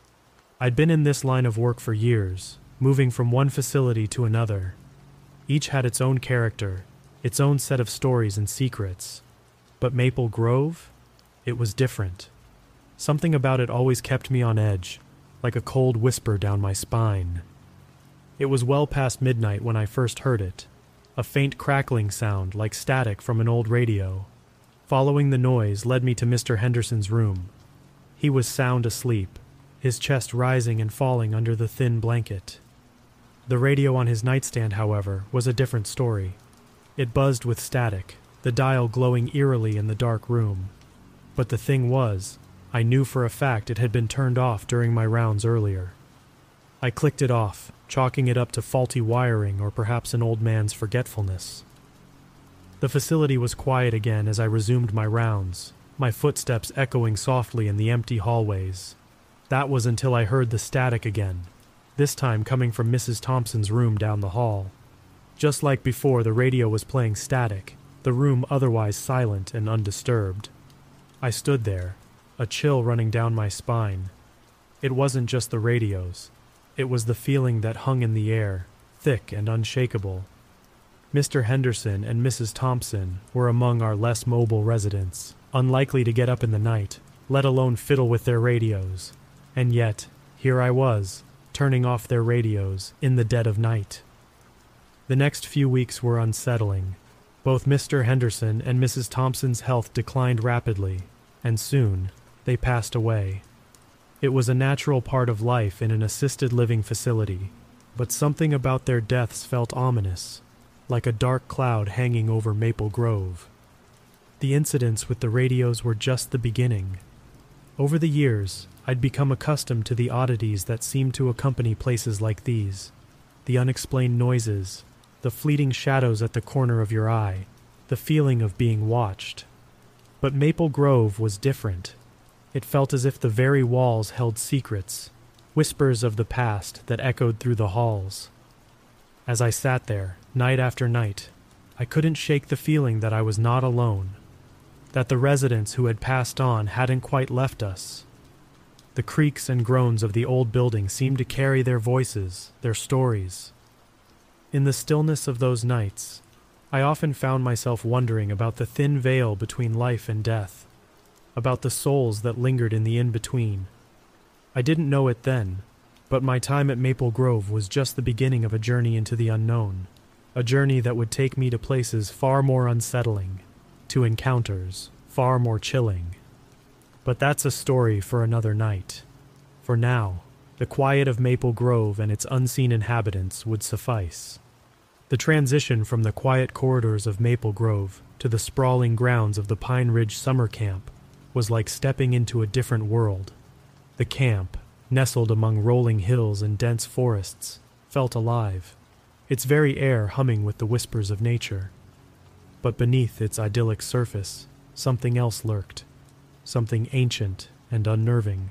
I'd been in this line of work for years, moving from one facility to another. Each had its own character, its own set of stories and secrets. But Maple Grove? It was different. Something about it always kept me on edge, like a cold whisper down my spine. It was well past midnight when I first heard it, a faint crackling sound like static from an old radio. Following the noise led me to Mister Henderson's room. He was sound asleep, his chest rising and falling under the thin blanket. The radio on his nightstand, however, was a different story. It buzzed with static, the dial glowing eerily in the dark room. But the thing was, I knew for a fact it had been turned off during my rounds earlier. I clicked it off, chalking it up to faulty wiring or perhaps an old man's forgetfulness. The facility was quiet again as I resumed my rounds, my footsteps echoing softly in the empty hallways. That was until I heard the static again, this time coming from Missus Thompson's room down the hall. Just like before, the radio was playing static, the room otherwise silent and undisturbed. I stood there, a chill running down my spine. It wasn't just the radios. It was the feeling that hung in the air, thick and unshakable. Mister Henderson and Missus Thompson were among our less mobile residents, unlikely to get up in the night, let alone fiddle with their radios. And yet, here I was, turning off their radios in the dead of night. The next few weeks were unsettling. Both Mister Henderson and Missus Thompson's health declined rapidly, and soon they passed away. It was a natural part of life in an assisted living facility, but something about their deaths felt ominous, like a dark cloud hanging over Maple Grove. The incidents with the radios were just the beginning. Over the years, I'd become accustomed to the oddities that seemed to accompany places like these. The unexplained noises, the fleeting shadows at the corner of your eye, the feeling of being watched. But Maple Grove was different. It felt as if the very walls held secrets, whispers of the past that echoed through the halls. As I sat there, night after night, I couldn't shake the feeling that I was not alone, that the residents who had passed on hadn't quite left us. The creaks and groans of the old building seemed to carry their voices, their stories. In the stillness of those nights, I often found myself wondering about the thin veil between life and death, about the souls that lingered in the in-between. I didn't know it then, but my time at Maple Grove was just the beginning of a journey into the unknown, a journey that would take me to places far more unsettling, to encounters far more chilling. But that's a story for another night. For now, the quiet of Maple Grove and its unseen inhabitants would suffice. The transition from the quiet corridors of Maple Grove to the sprawling grounds of the Pine Ridge Summer Camp was like stepping into a different world. The camp, nestled among rolling hills and dense forests, felt alive, its very air humming with the whispers of nature. But beneath its idyllic surface, something else lurked, something ancient and unnerving.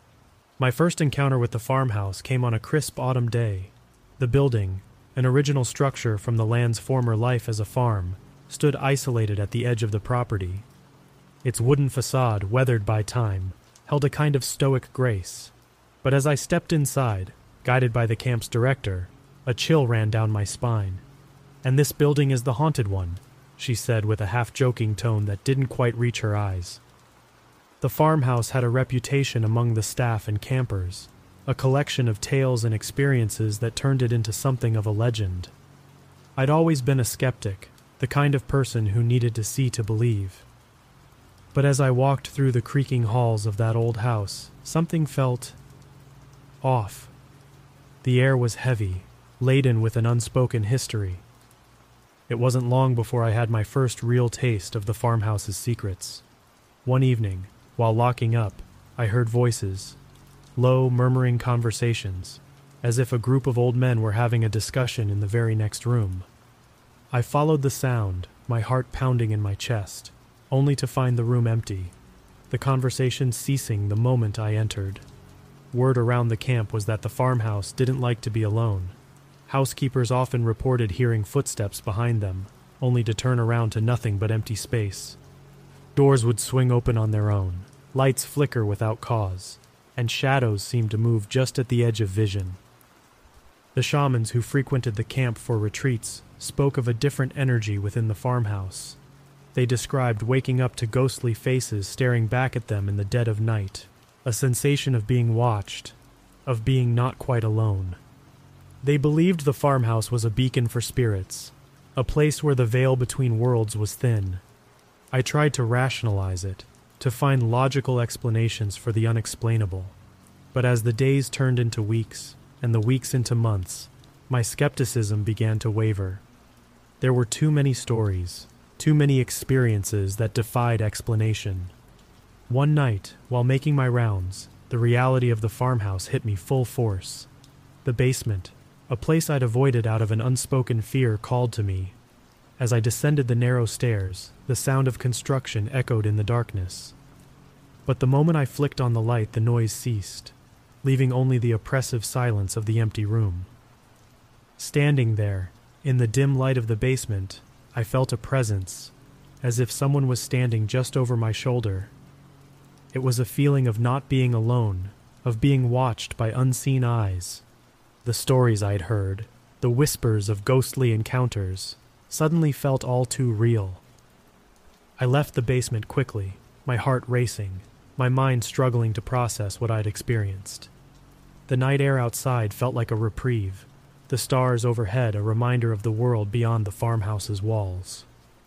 My first encounter with the farmhouse came on a crisp autumn day. The building, an original structure from the land's former life as a farm, stood isolated at the edge of the property. Its wooden facade, weathered by time, held a kind of stoic grace. But as I stepped inside, guided by the camp's director, a chill ran down my spine. "And this building is the haunted one," she said with a half-joking tone that didn't quite reach her eyes. The farmhouse had a reputation among the staff and campers, a collection of tales and experiences that turned it into something of a legend. I'd always been a skeptic, the kind of person who needed to see to believe. But as I walked through the creaking halls of that old house, something felt off. The air was heavy, laden with an unspoken history. It wasn't long before I had my first real taste of the farmhouse's secrets. One evening, while locking up, I heard voices, low, murmuring conversations, as if a group of old men were having a discussion in the very next room. I followed the sound, my heart pounding in my chest, only to find the room empty, the conversation ceasing the moment I entered. Word around the camp was that the farmhouse didn't like to be alone. Housekeepers often reported hearing footsteps behind them, only to turn around to nothing but empty space. Doors would swing open on their own, lights flicker without cause, and shadows seemed to move just at the edge of vision. The shamans who frequented the camp for retreats spoke of a different energy within the farmhouse. They described waking up to ghostly faces staring back at them in the dead of night, a sensation of being watched, of being not quite alone. They believed the farmhouse was a beacon for spirits, a place where the veil between worlds was thin. I tried to rationalize it, to find logical explanations for the unexplainable. But as the days turned into weeks, and the weeks into months, my skepticism began to waver. There were too many stories, too many experiences that defied explanation. One night, while making my rounds, the reality of the farmhouse hit me full force. The basement, a place I'd avoided out of an unspoken fear, called to me. As I descended the narrow stairs, the sound of construction echoed in the darkness. But the moment I flicked on the light, the noise ceased, leaving only the oppressive silence of the empty room. Standing there, in the dim light of the basement, I felt a presence, as if someone was standing just over my shoulder. It was a feeling of not being alone, of being watched by unseen eyes. The stories I'd heard, the whispers of ghostly encounters, suddenly felt all too real. I left the basement quickly, my heart racing, my mind struggling to process what I'd experienced. The night air outside felt like a reprieve, the stars overhead a reminder of the world beyond the farmhouse's walls.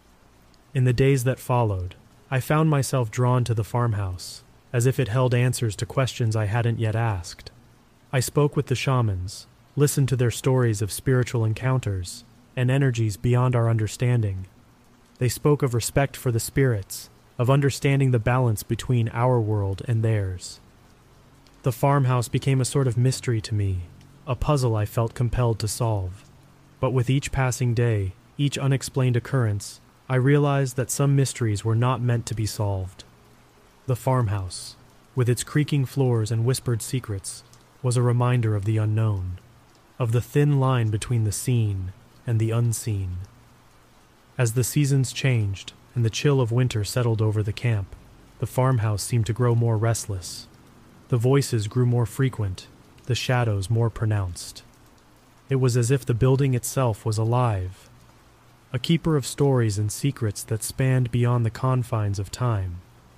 In the days that followed, I found myself drawn to the farmhouse, as if it held answers to questions I hadn't yet asked. I spoke with the shamans, listened to their stories of spiritual encounters, and energies beyond our understanding. They spoke of respect for the spirits, of understanding the balance between our world and theirs. The farmhouse became a sort of mystery to me, a puzzle I felt compelled to solve. But with each passing day, each unexplained occurrence, I realized that some mysteries were not meant to be solved. The farmhouse, with its creaking floors and whispered secrets, was a reminder of the unknown, of the thin line between the seen and the unseen. As the seasons changed and the chill of winter settled over the camp, the farmhouse seemed to grow more restless. The voices grew more frequent, the shadows more pronounced. It was as if the building itself was alive, a keeper of stories and secrets that spanned beyond the confines of time.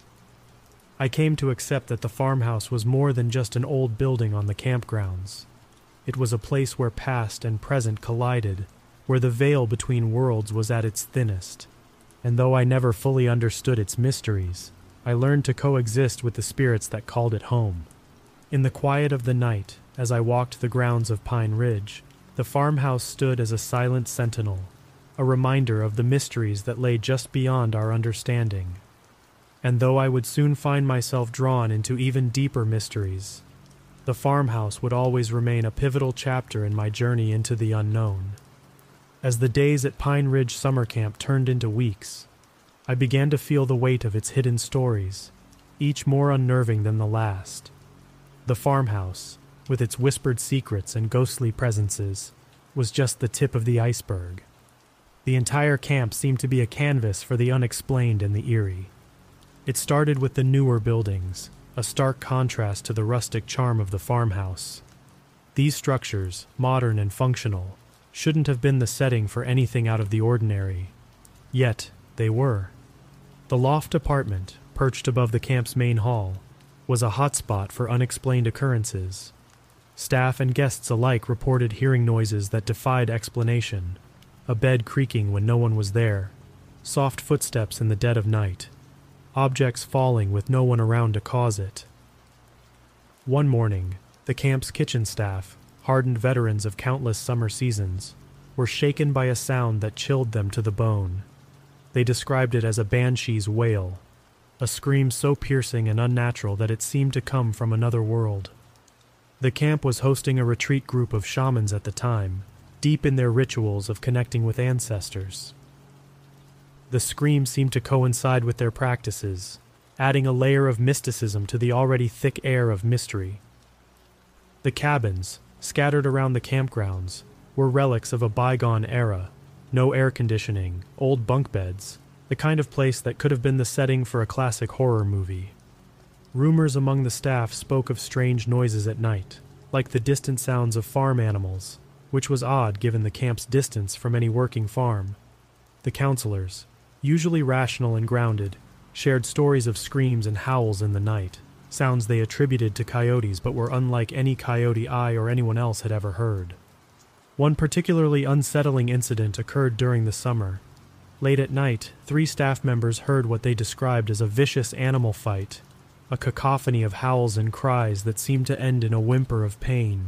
I came to accept that the farmhouse was more than just an old building on the campgrounds. It was a place where past and present collided, where the veil between worlds was at its thinnest. And though I never fully understood its mysteries, I learned to coexist with the spirits that called it home. In the quiet of the night, as I walked the grounds of Pine Ridge, the farmhouse stood as a silent sentinel, a reminder of the mysteries that lay just beyond our understanding. And though I would soon find myself drawn into even deeper mysteries, the farmhouse would always remain a pivotal chapter in my journey into the unknown. As the days at Pine Ridge Summer Camp turned into weeks, I began to feel the weight of its hidden stories, each more unnerving than the last. The farmhouse, with its whispered secrets and ghostly presences, was just the tip of the iceberg. The entire camp seemed to be a canvas for the unexplained and the eerie. It started with the newer buildings, a stark contrast to the rustic charm of the farmhouse. These structures, modern and functional, shouldn't have been the setting for anything out of the ordinary. Yet, they were. The loft apartment, perched above the camp's main hall, was a hotspot for unexplained occurrences. Staff and guests alike reported hearing noises that defied explanation, a bed creaking when no one was there, soft footsteps in the dead of night, objects falling with no one around to cause it. One morning, the camp's kitchen staff, hardened veterans of countless summer seasons, were shaken by a sound that chilled them to the bone. They described it as a banshee's wail, a scream so piercing and unnatural that it seemed to come from another world. The camp was hosting a retreat group of shamans at the time, deep in their rituals of connecting with ancestors. The scream seemed to coincide with their practices, adding a layer of mysticism to the already thick air of mystery. The cabins, scattered around the campgrounds, were relics of a bygone era. No air conditioning, old bunk beds, the kind of place that could have been the setting for a classic horror movie. Rumors among the staff spoke of strange noises at night, like the distant sounds of farm animals, which was odd given the camp's distance from any working farm. The counselors, usually rational and grounded, shared stories of screams and howls in the night, sounds they attributed to coyotes but were unlike any coyote I or anyone else had ever heard. One particularly unsettling incident occurred during the summer. Late at night, three staff members heard what they described as a vicious animal fight, a cacophony of howls and cries that seemed to end in a whimper of pain.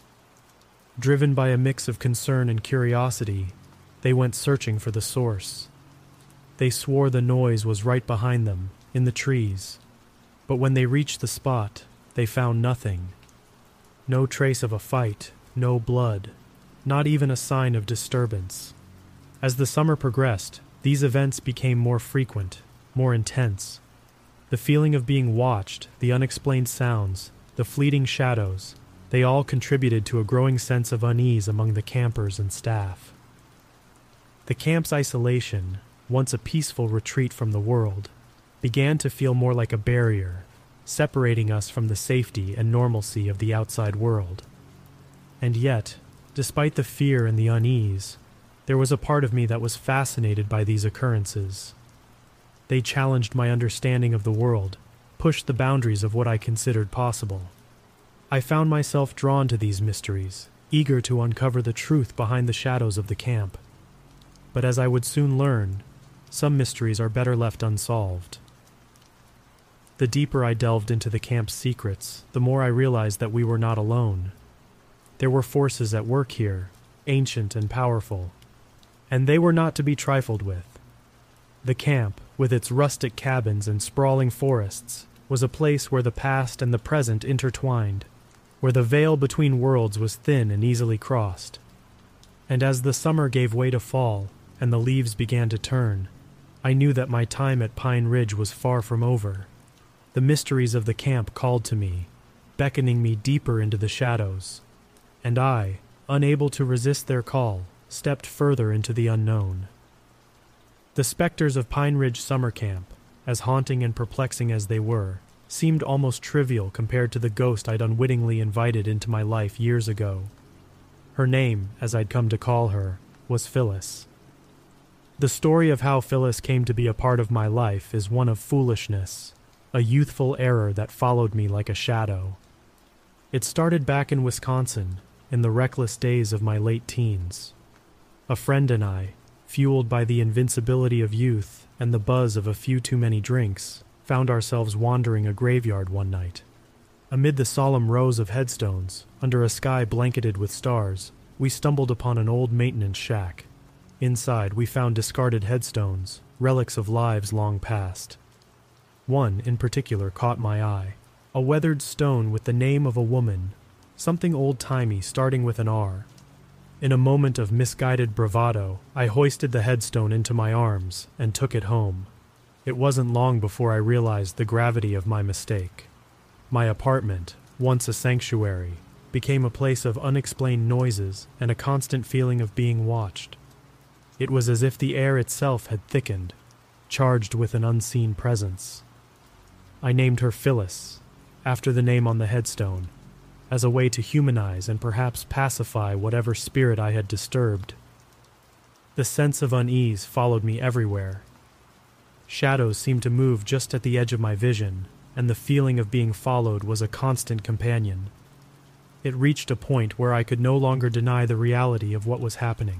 Driven by a mix of concern and curiosity, they went searching for the source. They swore the noise was right behind them, in the trees. But when they reached the spot, they found nothing. No trace of a fight, no blood, not even a sign of disturbance. As the summer progressed, these events became more frequent, more intense. The feeling of being watched, the unexplained sounds, the fleeting shadows, they all contributed to a growing sense of unease among the campers and staff. The camp's isolation, once a peaceful retreat from the world, began to feel more like a barrier, separating us from the safety and normalcy of the outside world. And yet, despite the fear and the unease, there was a part of me that was fascinated by these occurrences. They challenged my understanding of the world, pushed the boundaries of what I considered possible. I found myself drawn to these mysteries, eager to uncover the truth behind the shadows of the camp. But as I would soon learn, some mysteries are better left unsolved. The deeper I delved into the camp's secrets, the more I realized that we were not alone. There were forces at work here, ancient and powerful, and they were not to be trifled with. The camp, with its rustic cabins and sprawling forests, was a place where the past and the present intertwined, where the veil between worlds was thin and easily crossed. And as the summer gave way to fall, and the leaves began to turn, I knew that my time at Pine Ridge was far from over. The mysteries of the camp called to me, beckoning me deeper into the shadows, and I, unable to resist their call, stepped further into the unknown. The specters of Pine Ridge Summer Camp, as haunting and perplexing as they were, seemed almost trivial compared to the ghost I'd unwittingly invited into my life years ago. Her name, as I'd come to call her, was Phyllis. The story of how Phyllis came to be a part of my life is one of foolishness, a youthful error that followed me like a shadow. It started back in Wisconsin, in the reckless days of my late teens. A friend and I, fueled by the invincibility of youth and the buzz of a few too many drinks, found ourselves wandering a graveyard one night. Amid the solemn rows of headstones, under a sky blanketed with stars, we stumbled upon an old maintenance shack. Inside, we found discarded headstones, relics of lives long past. One, in particular, caught my eye. A weathered stone with the name of a woman, something old-timey starting with an R. In a moment of misguided bravado, I hoisted the headstone into my arms and took it home. It wasn't long before I realized the gravity of my mistake. My apartment, once a sanctuary, became a place of unexplained noises and a constant feeling of being watched. It was as if the air itself had thickened, charged with an unseen presence. I named her Phyllis, after the name on the headstone, as a way to humanize and perhaps pacify whatever spirit I had disturbed. The sense of unease followed me everywhere. Shadows seemed to move just at the edge of my vision, and the feeling of being followed was a constant companion. It reached a point where I could no longer deny the reality of what was happening.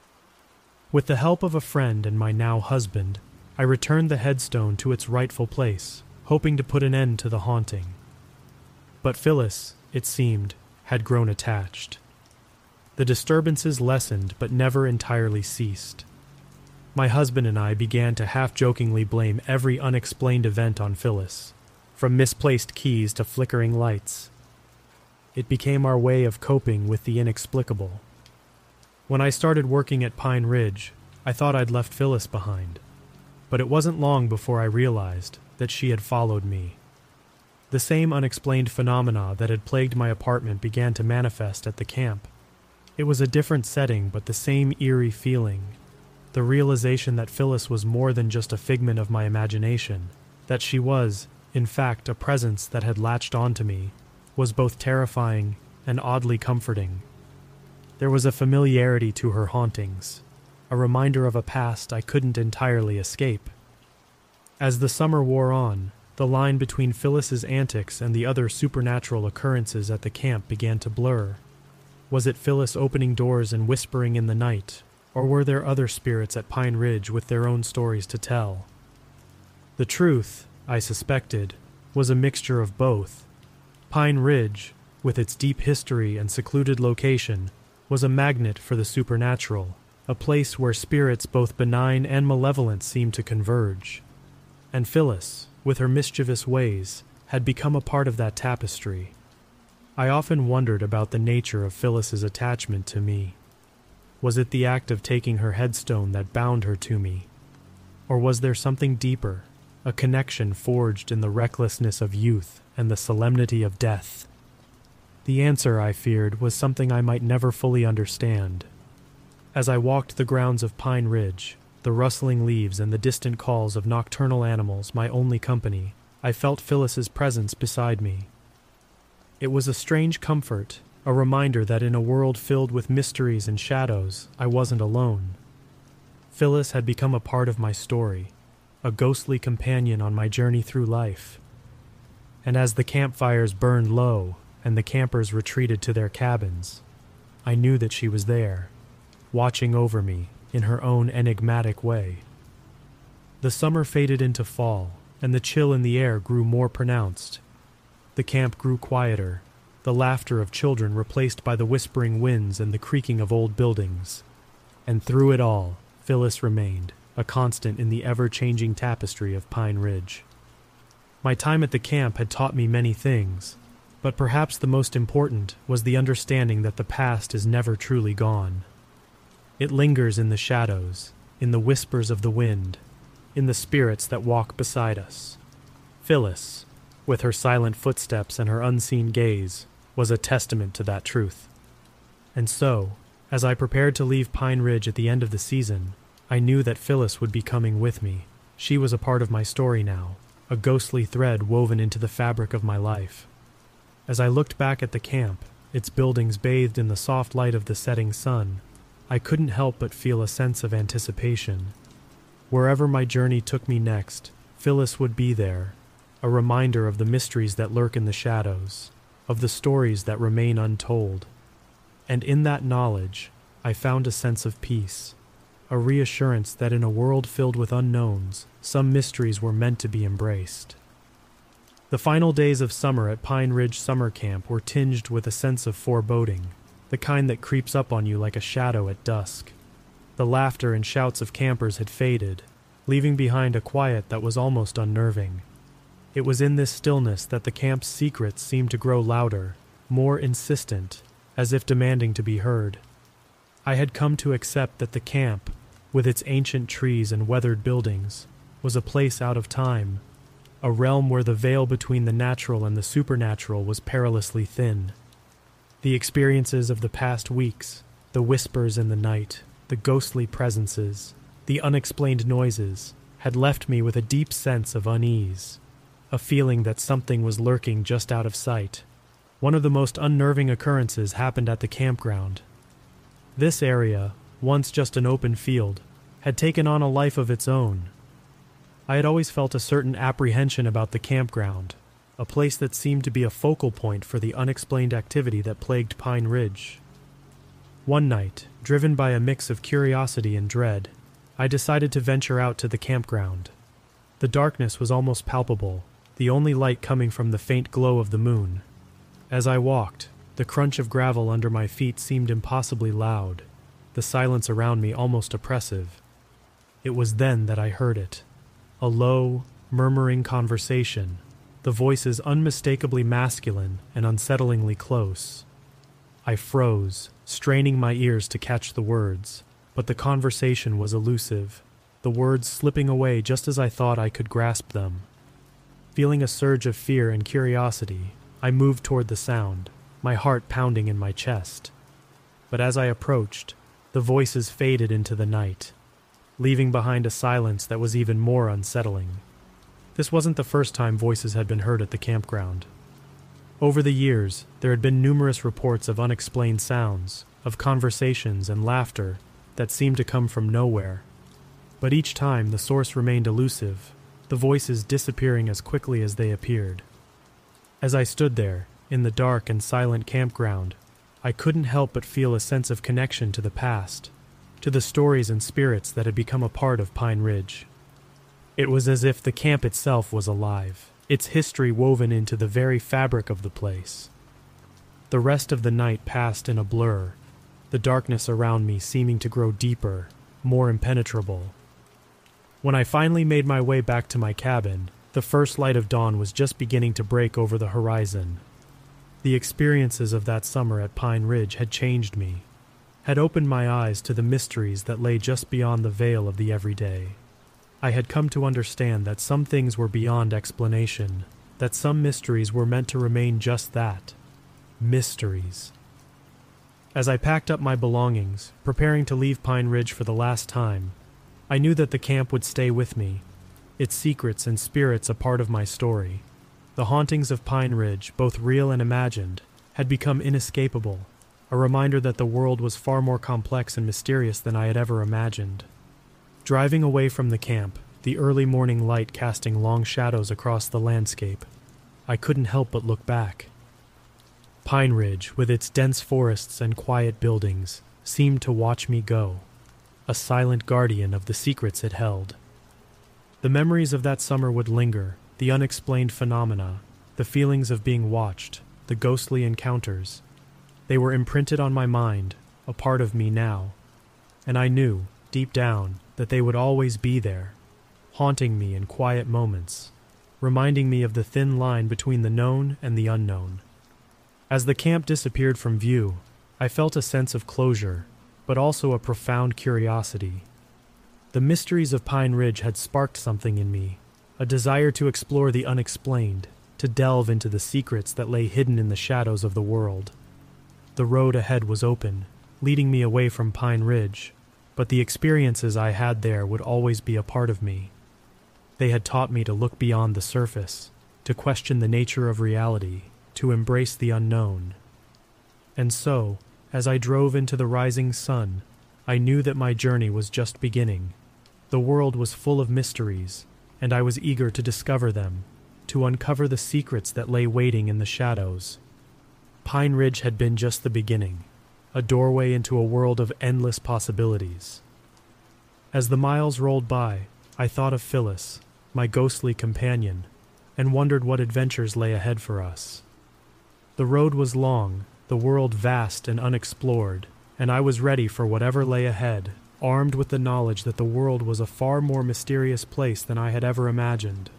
With the help of a friend and my now husband, I returned the headstone to its rightful place, hoping to put an end to the haunting. But Phyllis, it seemed, had grown attached. The disturbances lessened but never entirely ceased. My husband and I began to half-jokingly blame every unexplained event on Phyllis, from misplaced keys to flickering lights. It became our way of coping with the inexplicable. When I started working at Pine Ridge, I thought I'd left Phyllis behind, but it wasn't long before I realized that she had followed me. The same unexplained phenomena that had plagued my apartment began to manifest at the camp. It was a different setting, but the same eerie feeling. The realization that Phyllis was more than just a figment of my imagination, that she was, in fact, a presence that had latched onto me, was both terrifying and oddly comforting. There was a familiarity to her hauntings, a reminder of a past I couldn't entirely escape. As the summer wore on, the line between Phyllis's antics and the other supernatural occurrences at the camp began to blur. Was it Phyllis opening doors and whispering in the night, or were there other spirits at Pine Ridge with their own stories to tell? The truth, I suspected, was a mixture of both. Pine Ridge, with its deep history and secluded location, was a magnet for the supernatural, a place where spirits both benign and malevolent seemed to converge. And Phyllis, with her mischievous ways, had become a part of that tapestry. I often wondered about the nature of Phyllis's attachment to me. Was it the act of taking her headstone that bound her to me? Or was there something deeper, a connection forged in the recklessness of youth and the solemnity of death? The answer, I feared, was something I might never fully understand. As I walked the grounds of Pine Ridge, the rustling leaves and the distant calls of nocturnal animals my only company, I felt Phyllis's presence beside me. It was a strange comfort, a reminder that in a world filled with mysteries and shadows, I wasn't alone. Phyllis had become a part of my story, a ghostly companion on my journey through life. And as the campfires burned low and the campers retreated to their cabins, I knew that she was there, watching over me in her own enigmatic way. The summer faded into fall, and the chill in the air grew more pronounced. The camp grew quieter, the laughter of children replaced by the whispering winds and the creaking of old buildings. And through it all, Phyllis remained, a constant in the ever-changing tapestry of Pine Ridge. My time at the camp had taught me many things, but perhaps the most important was the understanding that the past is never truly gone. It lingers in the shadows, in the whispers of the wind, in the spirits that walk beside us. Phyllis, with her silent footsteps and her unseen gaze, was a testament to that truth. And so, as I prepared to leave Pine Ridge at the end of the season, I knew that Phyllis would be coming with me. She was a part of my story now, a ghostly thread woven into the fabric of my life. As I looked back at the camp, its buildings bathed in the soft light of the setting sun, I couldn't help but feel a sense of anticipation. Wherever my journey took me next, Phyllis would be there, a reminder of the mysteries that lurk in the shadows, of the stories that remain untold. And in that knowledge, I found a sense of peace, a reassurance that in a world filled with unknowns, some mysteries were meant to be embraced. The final days of summer at Pine Ridge Summer Camp were tinged with a sense of foreboding, the kind that creeps up on you like a shadow at dusk. The laughter and shouts of campers had faded, leaving behind a quiet that was almost unnerving. It was in this stillness that the camp's secrets seemed to grow louder, more insistent, as if demanding to be heard. I had come to accept that the camp, with its ancient trees and weathered buildings, was a place out of time, a realm where the veil between the natural and the supernatural was perilously thin. The experiences of the past weeks, the whispers in the night, the ghostly presences, the unexplained noises, had left me with a deep sense of unease, a feeling that something was lurking just out of sight. One of the most unnerving occurrences happened at the campground. This area, once just an open field, had taken on a life of its own. I had always felt a certain apprehension about the campground, a place that seemed to be a focal point for the unexplained activity that plagued Pine Ridge. One night, driven by a mix of curiosity and dread, I decided to venture out to the campground. The darkness was almost palpable, the only light coming from the faint glow of the moon. As I walked, the crunch of gravel under my feet seemed impossibly loud, the silence around me almost oppressive. It was then that I heard it, a low, murmuring conversation, the voices unmistakably masculine and unsettlingly close. I froze, straining my ears to catch the words, but the conversation was elusive, the words slipping away just as I thought I could grasp them. Feeling a surge of fear and curiosity, I moved toward the sound, my heart pounding in my chest. But as I approached, the voices faded into the night, leaving behind a silence that was even more unsettling. This wasn't the first time voices had been heard at the campground. Over the years, there had been numerous reports of unexplained sounds, of conversations and laughter that seemed to come from nowhere. But each time the source remained elusive, the voices disappearing as quickly as they appeared. As I stood there, in the dark and silent campground, I couldn't help but feel a sense of connection to the past, to the stories and spirits that had become a part of Pine Ridge. It was as if the camp itself was alive, its history woven into the very fabric of the place. The rest of the night passed in a blur, the darkness around me seeming to grow deeper, more impenetrable. When I finally made my way back to my cabin, the first light of dawn was just beginning to break over the horizon. The experiences of that summer at Pine Ridge had changed me, had opened my eyes to the mysteries that lay just beyond the veil of the everyday. I had come to understand that some things were beyond explanation, that some mysteries were meant to remain just that, mysteries. As I packed up my belongings, preparing to leave Pine Ridge for the last time, I knew that the camp would stay with me, its secrets and spirits a part of my story. The hauntings of Pine Ridge, both real and imagined, had become inescapable, a reminder that the world was far more complex and mysterious than I had ever imagined. Driving away from the camp, the early morning light casting long shadows across the landscape, I couldn't help but look back. Pine Ridge, with its dense forests and quiet buildings, seemed to watch me go, a silent guardian of the secrets it held. The memories of that summer would linger, the unexplained phenomena, the feelings of being watched, the ghostly encounters. They were imprinted on my mind, a part of me now, and I knew, deep down, that they would always be there, haunting me in quiet moments, reminding me of the thin line between the known and the unknown. As the camp disappeared from view, I felt a sense of closure, but also a profound curiosity. The mysteries of Pine Ridge had sparked something in me, a desire to explore the unexplained, to delve into the secrets that lay hidden in the shadows of the world. The road ahead was open, leading me away from Pine Ridge, but the experiences I had there would always be a part of me. They had taught me to look beyond the surface, to question the nature of reality, to embrace the unknown. And so, as I drove into the rising sun, I knew that my journey was just beginning. The world was full of mysteries, and I was eager to discover them, to uncover the secrets that lay waiting in the shadows. Pine Ridge had been just the beginning, a doorway into a world of endless possibilities. As the miles rolled by, I thought of Phyllis, my ghostly companion, and wondered what adventures lay ahead for us. The road was long, the world vast and unexplored, and I was ready for whatever lay ahead, armed with the knowledge that the world was a far more mysterious place than I had ever imagined.